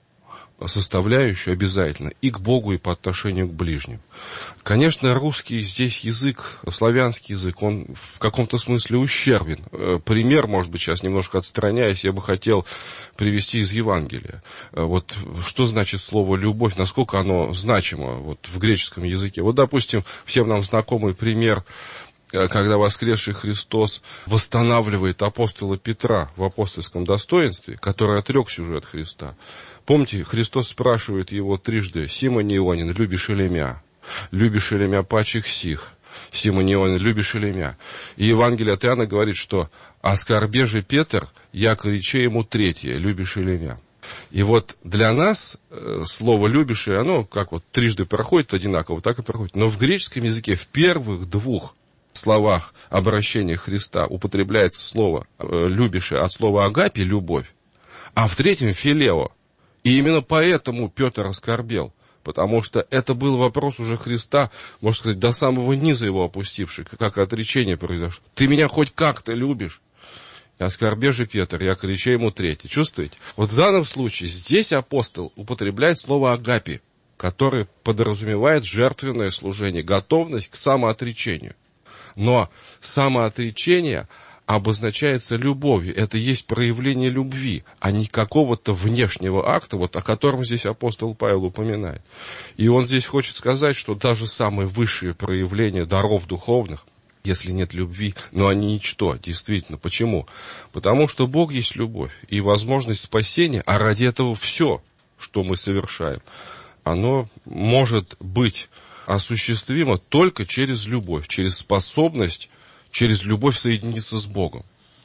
составляющую обязательно и к Богу, и по отношению к ближним. Конечно, русский здесь язык, славянский язык, он в каком-то смысле ущербен. Пример, может быть, сейчас немножко отстраняясь, я бы хотел привести из Евангелия. Вот что значит слово «любовь», насколько оно значимо вот, в греческом языке. Вот, допустим, всем нам знакомый пример, когда воскресший Христос восстанавливает апостола Петра в апостольском достоинстве, который отрекся уже от Христа. Помните, Христос спрашивает его трижды: «Симон Ионин, любишь ли мя? Любишь ли мя пачих сих? Симон Ионин, любишь ли мя?» И Евангелие от Иоанна говорит, что «Оскорбе же Петр, яко рече ему третье, любишь ли мя?» И вот для нас э, слово «любишь», оно как вот трижды проходит одинаково, так и проходит. Но в греческом языке в первых двух словах обращения Христа употребляется слово э, «любишь» от слова «агапи» — «любовь», а в третьем — «филео». И именно поэтому Петр оскорбел, потому что это был вопрос уже Христа, можно сказать, до самого низа его опустивший, как отречение произошло. «Ты меня хоть как-то любишь?» И оскорбе же Петр, я кричу ему третий. Чувствуете? Вот в данном случае здесь апостол употребляет слово «агапи», которое подразумевает жертвенное служение, готовность к самоотречению. Но самоотречение обозначается любовью. Это есть проявление любви, а не какого-то внешнего акта, вот, о котором здесь апостол Павел упоминает. И он здесь хочет сказать, что даже самые высшие проявления даров духовных, если нет любви, но они ничто, действительно. Почему? Потому что Бог есть любовь, и возможность спасения, а ради этого все, что мы совершаем, оно может быть осуществимо только через любовь, через способность, через любовь соединиться с Богом.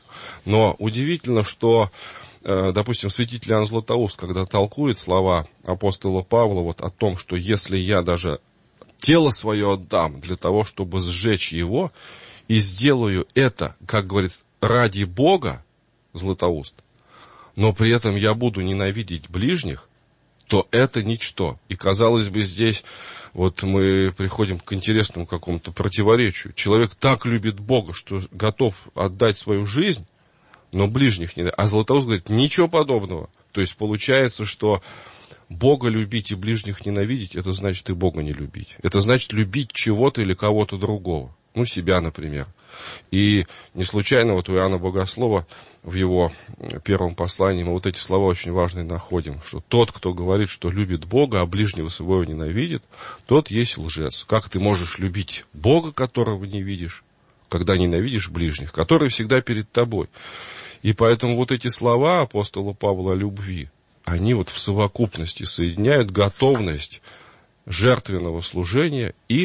Но удивительно, что, допустим, святитель Иоанн Златоуст, когда толкует слова апостола Павла вот о том, что если я даже тело свое отдам для того, чтобы сжечь его, и сделаю это, как говорит, ради Бога, Златоуст, но при этом я буду ненавидеть ближних, то это ничто. И, казалось бы, здесь вот мы приходим к интересному какому-то противоречию. Человек так любит Бога, что готов отдать свою жизнь, но ближних не... А Златоуст говорит, ничего подобного. То есть получается, что Бога любить и ближних ненавидеть, это значит и Бога не любить. Это значит любить чего-то или кого-то другого. Ну, себя, например. И не случайно вот у Иоанна Богослова в его первом послании мы вот эти слова очень важные находим, что тот, кто говорит, что любит Бога, а ближнего своего ненавидит, тот есть лжец. Как ты можешь любить Бога, которого не видишь, когда ненавидишь ближних, которые всегда перед тобой? И поэтому вот эти слова апостола Павла о любви, они вот в совокупности соединяют готовность жертвенного служения и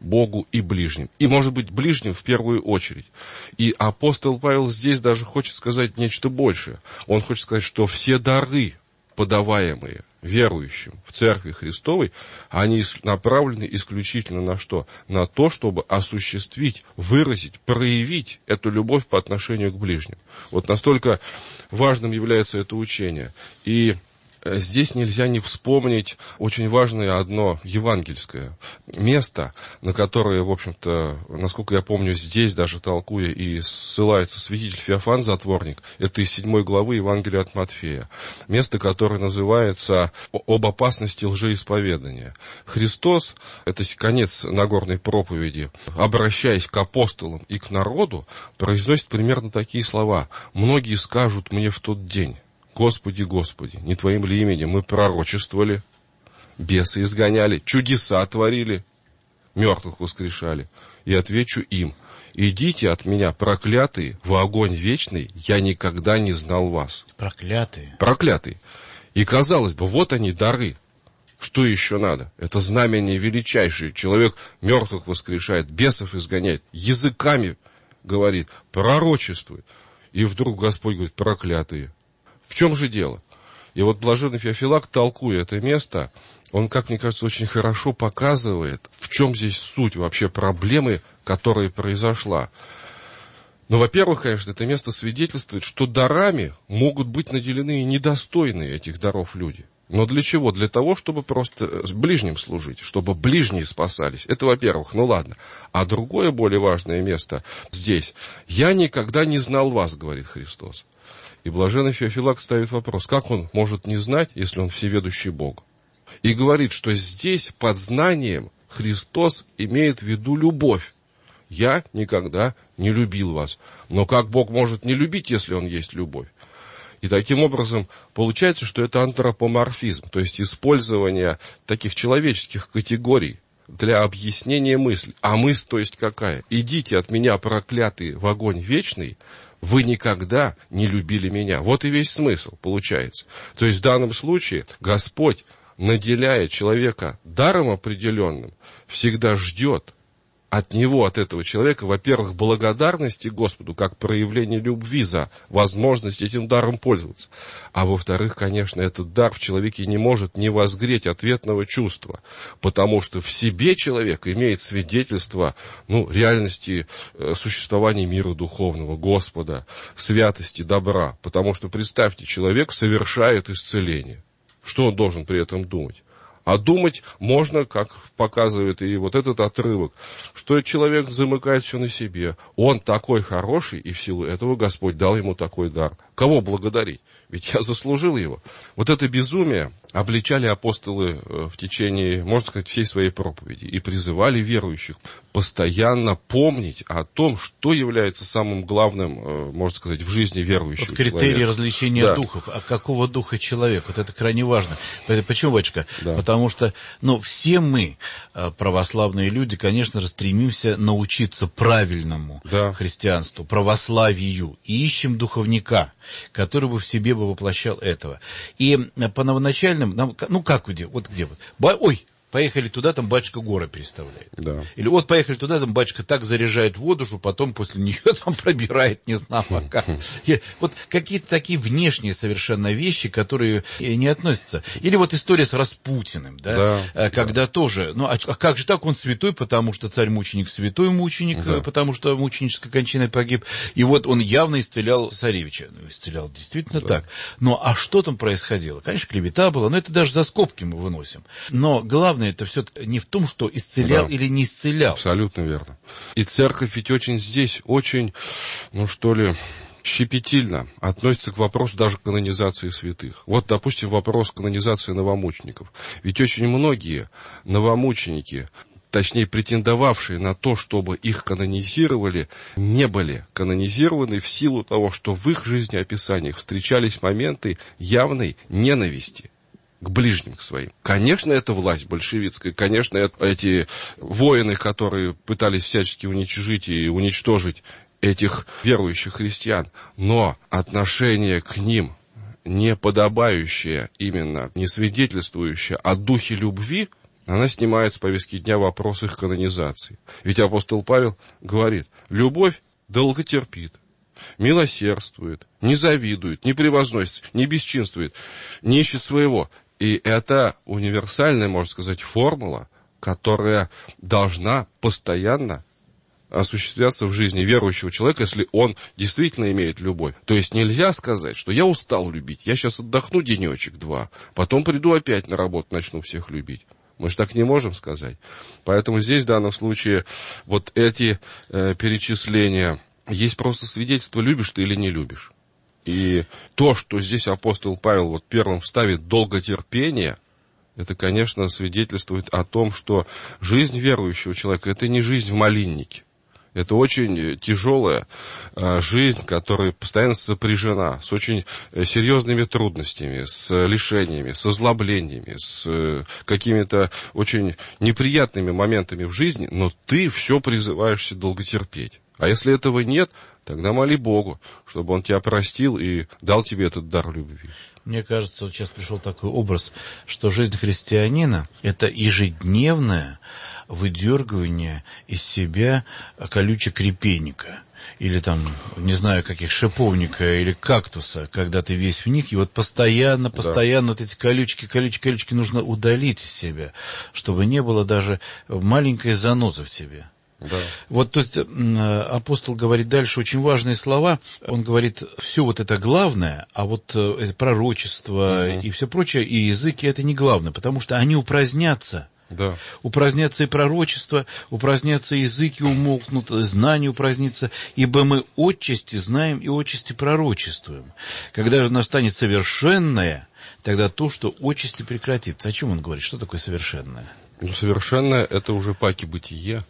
Богу и ближним. И, может быть, ближним в первую очередь. И апостол Павел здесь даже хочет сказать нечто большее. Он хочет сказать, что все дары, подаваемые верующим в Церкви Христовой, они направлены исключительно на что? На то, чтобы осуществить, выразить, проявить эту любовь по отношению к ближним. Вот настолько важным является это учение. И здесь нельзя не вспомнить очень важное одно евангельское место, на которое, в общем-то, насколько я помню, здесь даже толкуя и ссылается святитель Феофан Затворник, это из седьмой главы Евангелия от Матфея. Место, которое называется «Об опасности лжеисповедания». Христос, это конец Нагорной проповеди, обращаясь к апостолам и к народу, произносит примерно такие слова: «Многие скажут мне в тот день: Господи, Господи, не Твоим ли именем мы пророчествовали, бесы изгоняли, чудеса творили, мертвых воскрешали? И отвечу им: идите от меня, проклятые, в огонь вечный, я никогда не знал вас».
Проклятые.
Проклятые. И, казалось бы, вот они, дары. Что еще надо? Это знамение величайшее. Человек мертвых воскрешает, бесов изгоняет, языками говорит, пророчествует. И вдруг Господь говорит: проклятые. В чем же дело? И вот блаженный Феофилакт, толкуя это место, он, как мне кажется, очень хорошо показывает, в чем здесь суть вообще проблемы, которая произошла. Ну, во-первых, конечно, это место свидетельствует, что дарами могут быть наделены и недостойные этих даров люди. Но для чего? Для того, чтобы просто с ближним служить, чтобы ближние спасались. Это, во-первых, ну ладно. А другое, более важное место здесь: «Я никогда не знал вас», говорит Христос. И блаженный Феофилакт ставит вопрос: как он может не знать, если он всеведущий Бог? И говорит, что здесь под знанием Христос имеет в виду любовь. «Я никогда не любил вас». Но как Бог может не любить, если он есть любовь? И таким образом получается, что это антропоморфизм, то есть использование таких человеческих категорий для объяснения мысли. А мысль, то есть какая? «Идите от меня, проклятые, в огонь вечный, вы никогда не любили меня». Вот и весь смысл получается. То есть в данном случае Господь, наделяя человека даром определенным, всегда ждет от него, от этого человека, во-первых, благодарности Господу, как проявление любви за возможность этим даром пользоваться. А во-вторых, конечно, этот дар в человеке не может не возгреть ответного чувства, потому что в себе человек имеет свидетельство, ну, реальности э, существования мира духовного, Господа, святости, добра. Потому что, представьте, человек совершает исцеление. Что он должен при этом думать? А думать можно, как показывает и вот этот отрывок, что человек замыкает все на себе. Он такой хороший, и в силу этого Господь дал ему такой дар. Кого благодарить? Ведь я заслужил его. Вот это безумие обличали апостолы в течение, можно сказать, всей своей проповеди. И призывали верующих постоянно помнить о том, что является самым главным, можно сказать, в жизни верующего
вот критерий
человека.
Различения
Да.
духов. А какого духа человек? Вот это крайне важно. Почему, батюшка?
Да.
Потому что, ну, все мы, православные люди, конечно же, стремимся научиться правильному
Да.
христианству, православию. И ищем духовника, который бы в себе бы воплощал этого. И по новоначальным, нам, ну как где, вот где вот, ба, ой, поехали туда, там батюшка горы переставляет.
Да.
Или вот поехали туда, там батюшка так заряжает воду, что потом после нее там пробирает, не знаю, пока. Вот какие-то такие внешние совершенно вещи, которые не относятся. Или вот история с Распутиным, да,
Да,
когда да. тоже, ну а как же так, он святой, потому что царь-мученик святой мученик, да. потому что мученической кончиной погиб. И вот он явно исцелял царевича. Ну, исцелял действительно да. так. Но а что там происходило? Конечно, клевета была, но это даже за скобки мы выносим. Но главное, это все не в том, что исцелял да. или не исцелял.
Абсолютно верно. И церковь ведь очень здесь, очень, ну что ли, щепетильно относится к вопросу даже канонизации святых. Вот, допустим, вопрос канонизации новомучеников. Ведь очень многие новомученики, точнее, претендовавшие на то, чтобы их канонизировали, не были канонизированы в силу того, что в их жизнеописаниях встречались моменты явной ненависти к ближним, к своим. Конечно, это власть большевистская, конечно, это эти воины, которые пытались всячески уничтожить и уничтожить этих верующих христиан, но отношение к ним не подобающее, именно не свидетельствующее о духе любви она снимает с повестки дня вопрос их канонизации. Ведь апостол Павел говорит, любовь долготерпит, милосердствует, не завидует, не превозносится, не бесчинствует, не ищет своего. И это универсальная, можно сказать, формула, которая должна постоянно осуществляться в жизни верующего человека, если он действительно имеет любовь. То есть нельзя сказать, что я устал любить, я сейчас отдохну денечек-два, потом приду опять на работу, начну всех любить. Мы же так не можем сказать. Поэтому здесь в данном случае вот эти э, перечисления есть просто свидетельство, любишь ты или не любишь. И то, что здесь апостол Павел вот первым ставит долготерпение, это, конечно, свидетельствует о том, что жизнь верующего человека – это не жизнь в малиннике. Это очень тяжелая жизнь, которая постоянно сопряжена с очень серьезными трудностями, с лишениями, с озлоблениями, с какими-то очень неприятными моментами в жизни, но ты все призываешься долготерпеть. А если этого нет, тогда моли Богу, чтобы Он тебя простил и дал тебе этот дар любви.
Мне кажется, вот сейчас пришел такой образ, что жизнь христианина – это ежедневное выдергивание из себя колючек репейника или там, не знаю, каких, шиповника или кактуса, когда ты весь в них, и вот постоянно, постоянно да. вот эти колючки, колючки, колючки нужно удалить из себя, чтобы не было даже маленькой занозы в тебе. Да. Вот тут апостол говорит дальше очень важные слова. Он говорит, все вот это главное, а вот это пророчество угу. и все прочее, и языки это не главное, потому что они упразднятся. Да. Упразднятся и пророчество, упразднятся языки, умолкнут, знания упразднится, ибо мы отчасти знаем и отчасти пророчествуем. Когда же настанет совершенное, тогда то, что отчасти прекратится. О чем он говорит? Что такое совершенное?
Ну, совершенное это уже паки бытие.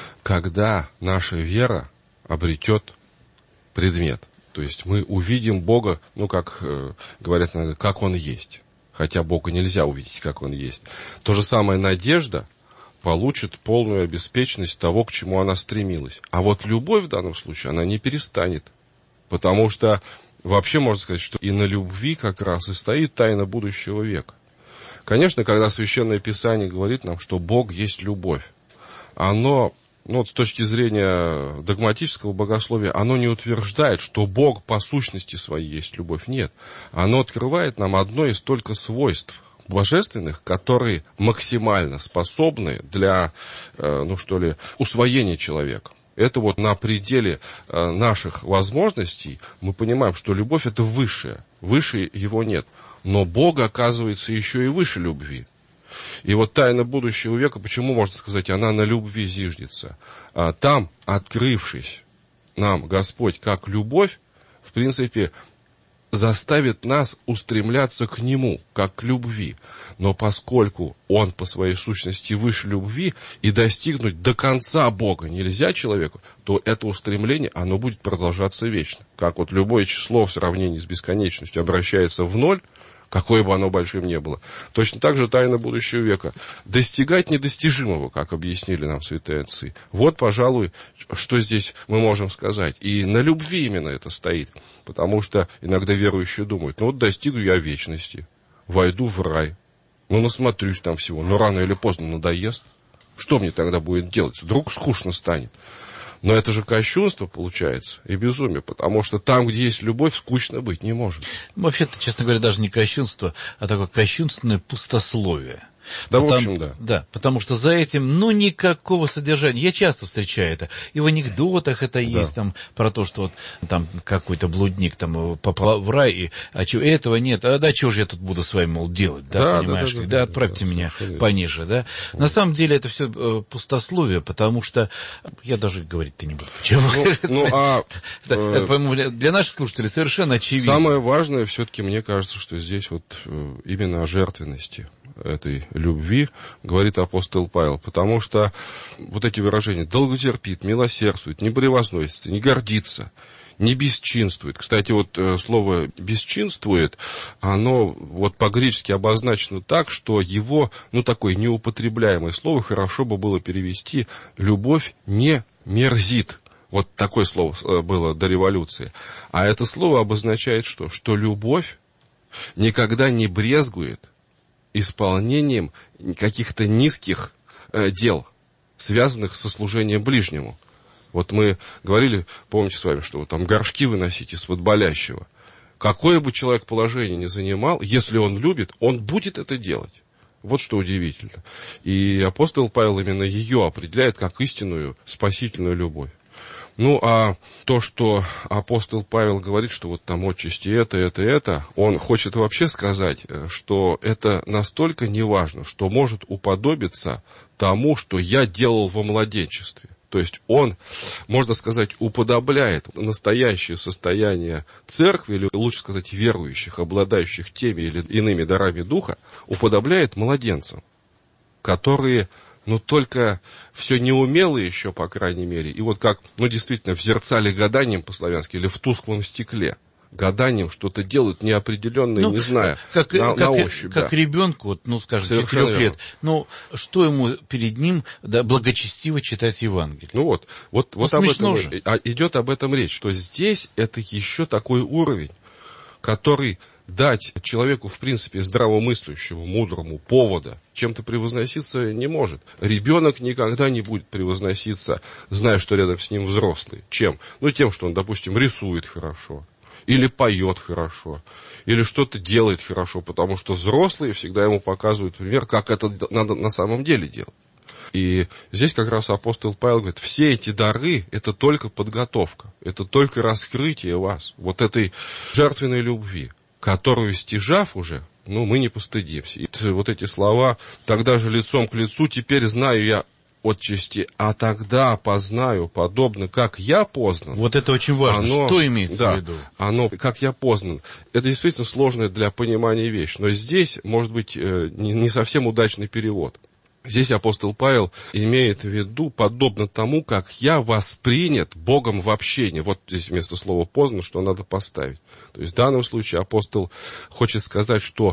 Когда наша вера обретет предмет. То есть мы увидим Бога, ну, как э, говорят иногда, как Он есть. Хотя Бога нельзя увидеть, как Он есть. То же самое надежда получит полную обеспеченность того, к чему она стремилась. А вот любовь в данном случае, она не перестанет. Потому что вообще можно сказать, что и на любви как раз и стоит тайна будущего века. Конечно, когда Священное Писание говорит нам, что Бог есть любовь, оно... Ну, вот с точки зрения догматического богословия, оно не утверждает, что Бог по сущности своей есть любовь. Нет. Оно открывает нам одно из только свойств божественных, которые максимально способны для, ну что ли, усвоения человека. Это вот на пределе наших возможностей мы понимаем, что любовь это высшее. Выше его нет. Но Бог, оказывается, еще и выше любви. И вот тайна будущего века, почему, можно сказать, она на любви зиждется? А там, открывшись нам Господь как любовь, в принципе, заставит нас устремляться к Нему, как к любви. Но поскольку Он по своей сущности выше любви, и достигнуть до конца Бога нельзя человеку, то это устремление, оно будет продолжаться вечно. Как вот любое число в сравнении с бесконечностью обращается в ноль, какое бы оно большим ни было. Точно так же тайна будущего века. Достигать недостижимого, как объяснили нам святые отцы. Вот, пожалуй, что здесь мы можем сказать. И на любви именно это стоит. Потому что иногда верующие думают, ну вот достигну я вечности, войду в рай, ну насмотрюсь там всего, но рано или поздно надоест. Что мне тогда будет делать? Вдруг скучно станет. Но это же кощунство получается и безумие, потому что там, где есть любовь, скучно быть не может.
Вообще-то, честно говоря, даже не кощунство, а такое кощунственное пустословие.
Да,
потому,
в общем, да.
Да, потому что за этим, ну, никакого содержания. Я часто встречаю это. И в анекдотах это есть, да. Там, про то, что вот там какой-то блудник там попал в рай, и а чего, этого нет. А да, чего же я тут буду с вами, мол, делать, да, да понимаешь? Да, да, да, да, отправьте да, меня да, пониже, да. да. На самом деле это все э, пустословие, потому что я даже говорить-то не буду. Почему?
Ну, ну а...
Это, по-моему, для наших слушателей совершенно очевидно.
Самое важное, все-таки, мне кажется, что здесь вот именно о жертвенности этой любви, говорит апостол Павел, потому что вот эти выражения долготерпит, милосердствует, не превозносится, не гордится, не бесчинствует. Кстати, вот слово бесчинствует, оно вот по-гречески обозначено так, что его, ну, такое неупотребляемое слово хорошо бы было перевести «любовь не мерзит». Вот такое слово было до революции. А это слово обозначает что? Что любовь никогда не брезгует исполнением каких-то низких э, дел, связанных со служением ближнему. Вот мы говорили, помните с вами, что вы там горшки выносите из-под болящего. Какое бы человек положение ни занимал, если он любит, он будет это делать. Вот что удивительно. И апостол Павел именно ее определяет как истинную спасительную любовь. Ну, а то, что апостол Павел говорит, что вот там отчасти это, это, это, он хочет вообще сказать, что это настолько неважно, что может уподобиться тому, что я делал во младенчестве. То есть он, можно сказать, уподобляет настоящее состояние церкви, или лучше сказать, верующих, обладающих теми или иными дарами духа, уподобляет младенцам, которые, ну, только все неумелые еще, по крайней мере, и вот как, ну, действительно, в зерцале гаданием по-славянски, или в тусклом стекле. Гаданием что-то делают неопределенное, ну, не зная,
как,
на,
как,
на ощупь.
Как
да.
ребенку, вот, ну, скажем, четырех лет, ну, что ему перед ним, да, благочестиво читать Евангелие?
Ну вот, вот,
ну,
вот об этом
же.
идет об этом речь, что здесь это еще такой уровень, который дать человеку, в принципе, здравомыслящему, мудрому повода чем-то превозноситься не может. Ребенок никогда не будет превозноситься, зная, что рядом с ним взрослый. Чем? Ну, тем, что он, допустим, рисует хорошо. Или поет хорошо, или что-то делает хорошо, потому что взрослые всегда ему показывают пример, как это надо на самом деле делать. И здесь как раз апостол Павел говорит, все эти дары – это только подготовка, это только раскрытие вас, вот этой жертвенной любви, которую, стяжав уже, ну, мы не постыдимся. И вот эти слова «тогда же лицом к лицу, теперь знаю я отчасти, а тогда познаю, подобно как я познан».
Вот это очень важно. Оно, что имеется
да,
в виду?
Оно, как я познан. Это действительно сложная для понимания вещь. Но здесь, может быть, не совсем удачный перевод. Здесь апостол Павел имеет в виду, подобно тому, как я воспринят Богом в общении. Вот здесь вместо слова «познан», что надо поставить. То есть в данном случае апостол хочет сказать, что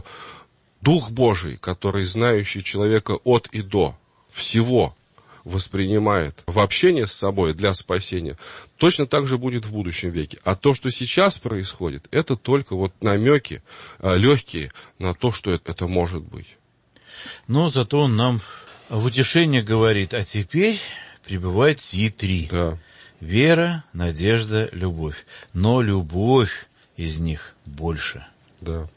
Дух Божий, который знающий человека от и до, всего воспринимает в общении с собой для спасения, точно так же будет в будущем веке. А то, что сейчас происходит, это только вот намеки легкие на то, что это может быть.
Но зато он нам в утешение говорит, а теперь пребывает сии три.
Да.
Вера, надежда, любовь. Но любовь из них больше.
Да.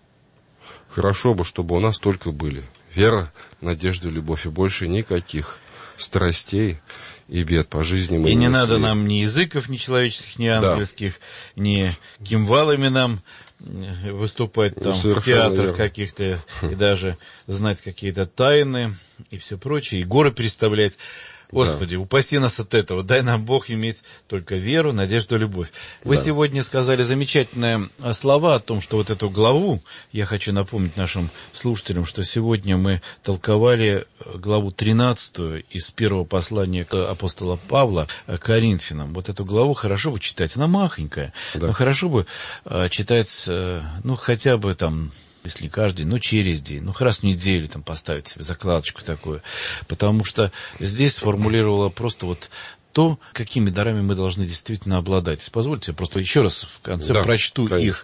Хорошо бы, чтобы у нас только были вера, надежда, любовь, и больше никаких страстей и бед по жизни. Мы
и не, не
надо
свои. Нам ни языков, ни человеческих, ни ангельских, да. ни кимвалами нам выступать там ну, в театрах верно. Каких-то и даже знать какие-то тайны и все прочее, и горы переставлять. Господи, да. упаси нас от этого. Дай нам Бог иметь только веру, надежду, любовь. Вы да. сегодня сказали замечательные слова о том, что вот эту главу, я хочу напомнить нашим слушателям, что сегодня мы толковали главу тринадцатую из первого послания апостола Павла к Коринфянам. Вот эту главу хорошо бы читать, она махонькая, да. но хорошо бы читать, ну, хотя бы там, если не каждый день, но через день, ну, раз в неделю там поставить себе закладочку такую, потому что здесь сформулировала просто вот то, какими дарами мы должны действительно обладать. Если позвольте, я просто еще раз в конце да, прочту конечно. Их.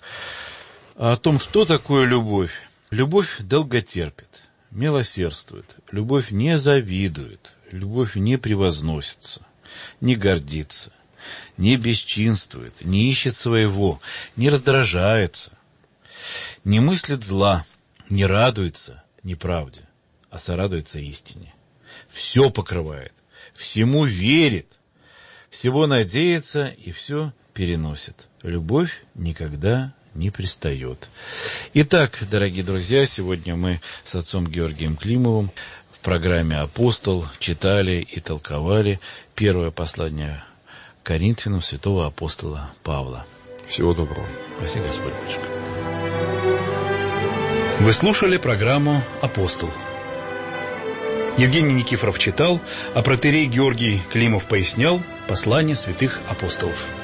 О том, что такое любовь. Любовь долготерпит, милосердствует, любовь не завидует, любовь не превозносится, не гордится, не бесчинствует, не ищет своего, не раздражается, не мыслит зла, не радуется неправде, а сорадуется истине. Все покрывает, всему верит, всего надеется и все переносит. Любовь никогда не пристает. Итак, дорогие друзья, сегодня мы с отцом Георгием Климовым в программе «Апостол» читали и толковали первое послание Коринфянам святого апостола Павла.
Всего доброго.
Спасибо, Господь, батюшка.
Вы слушали программу «Апостол». Евгений Никифоров читал, а протоиерей Георгий Климов пояснял послание святых апостолов.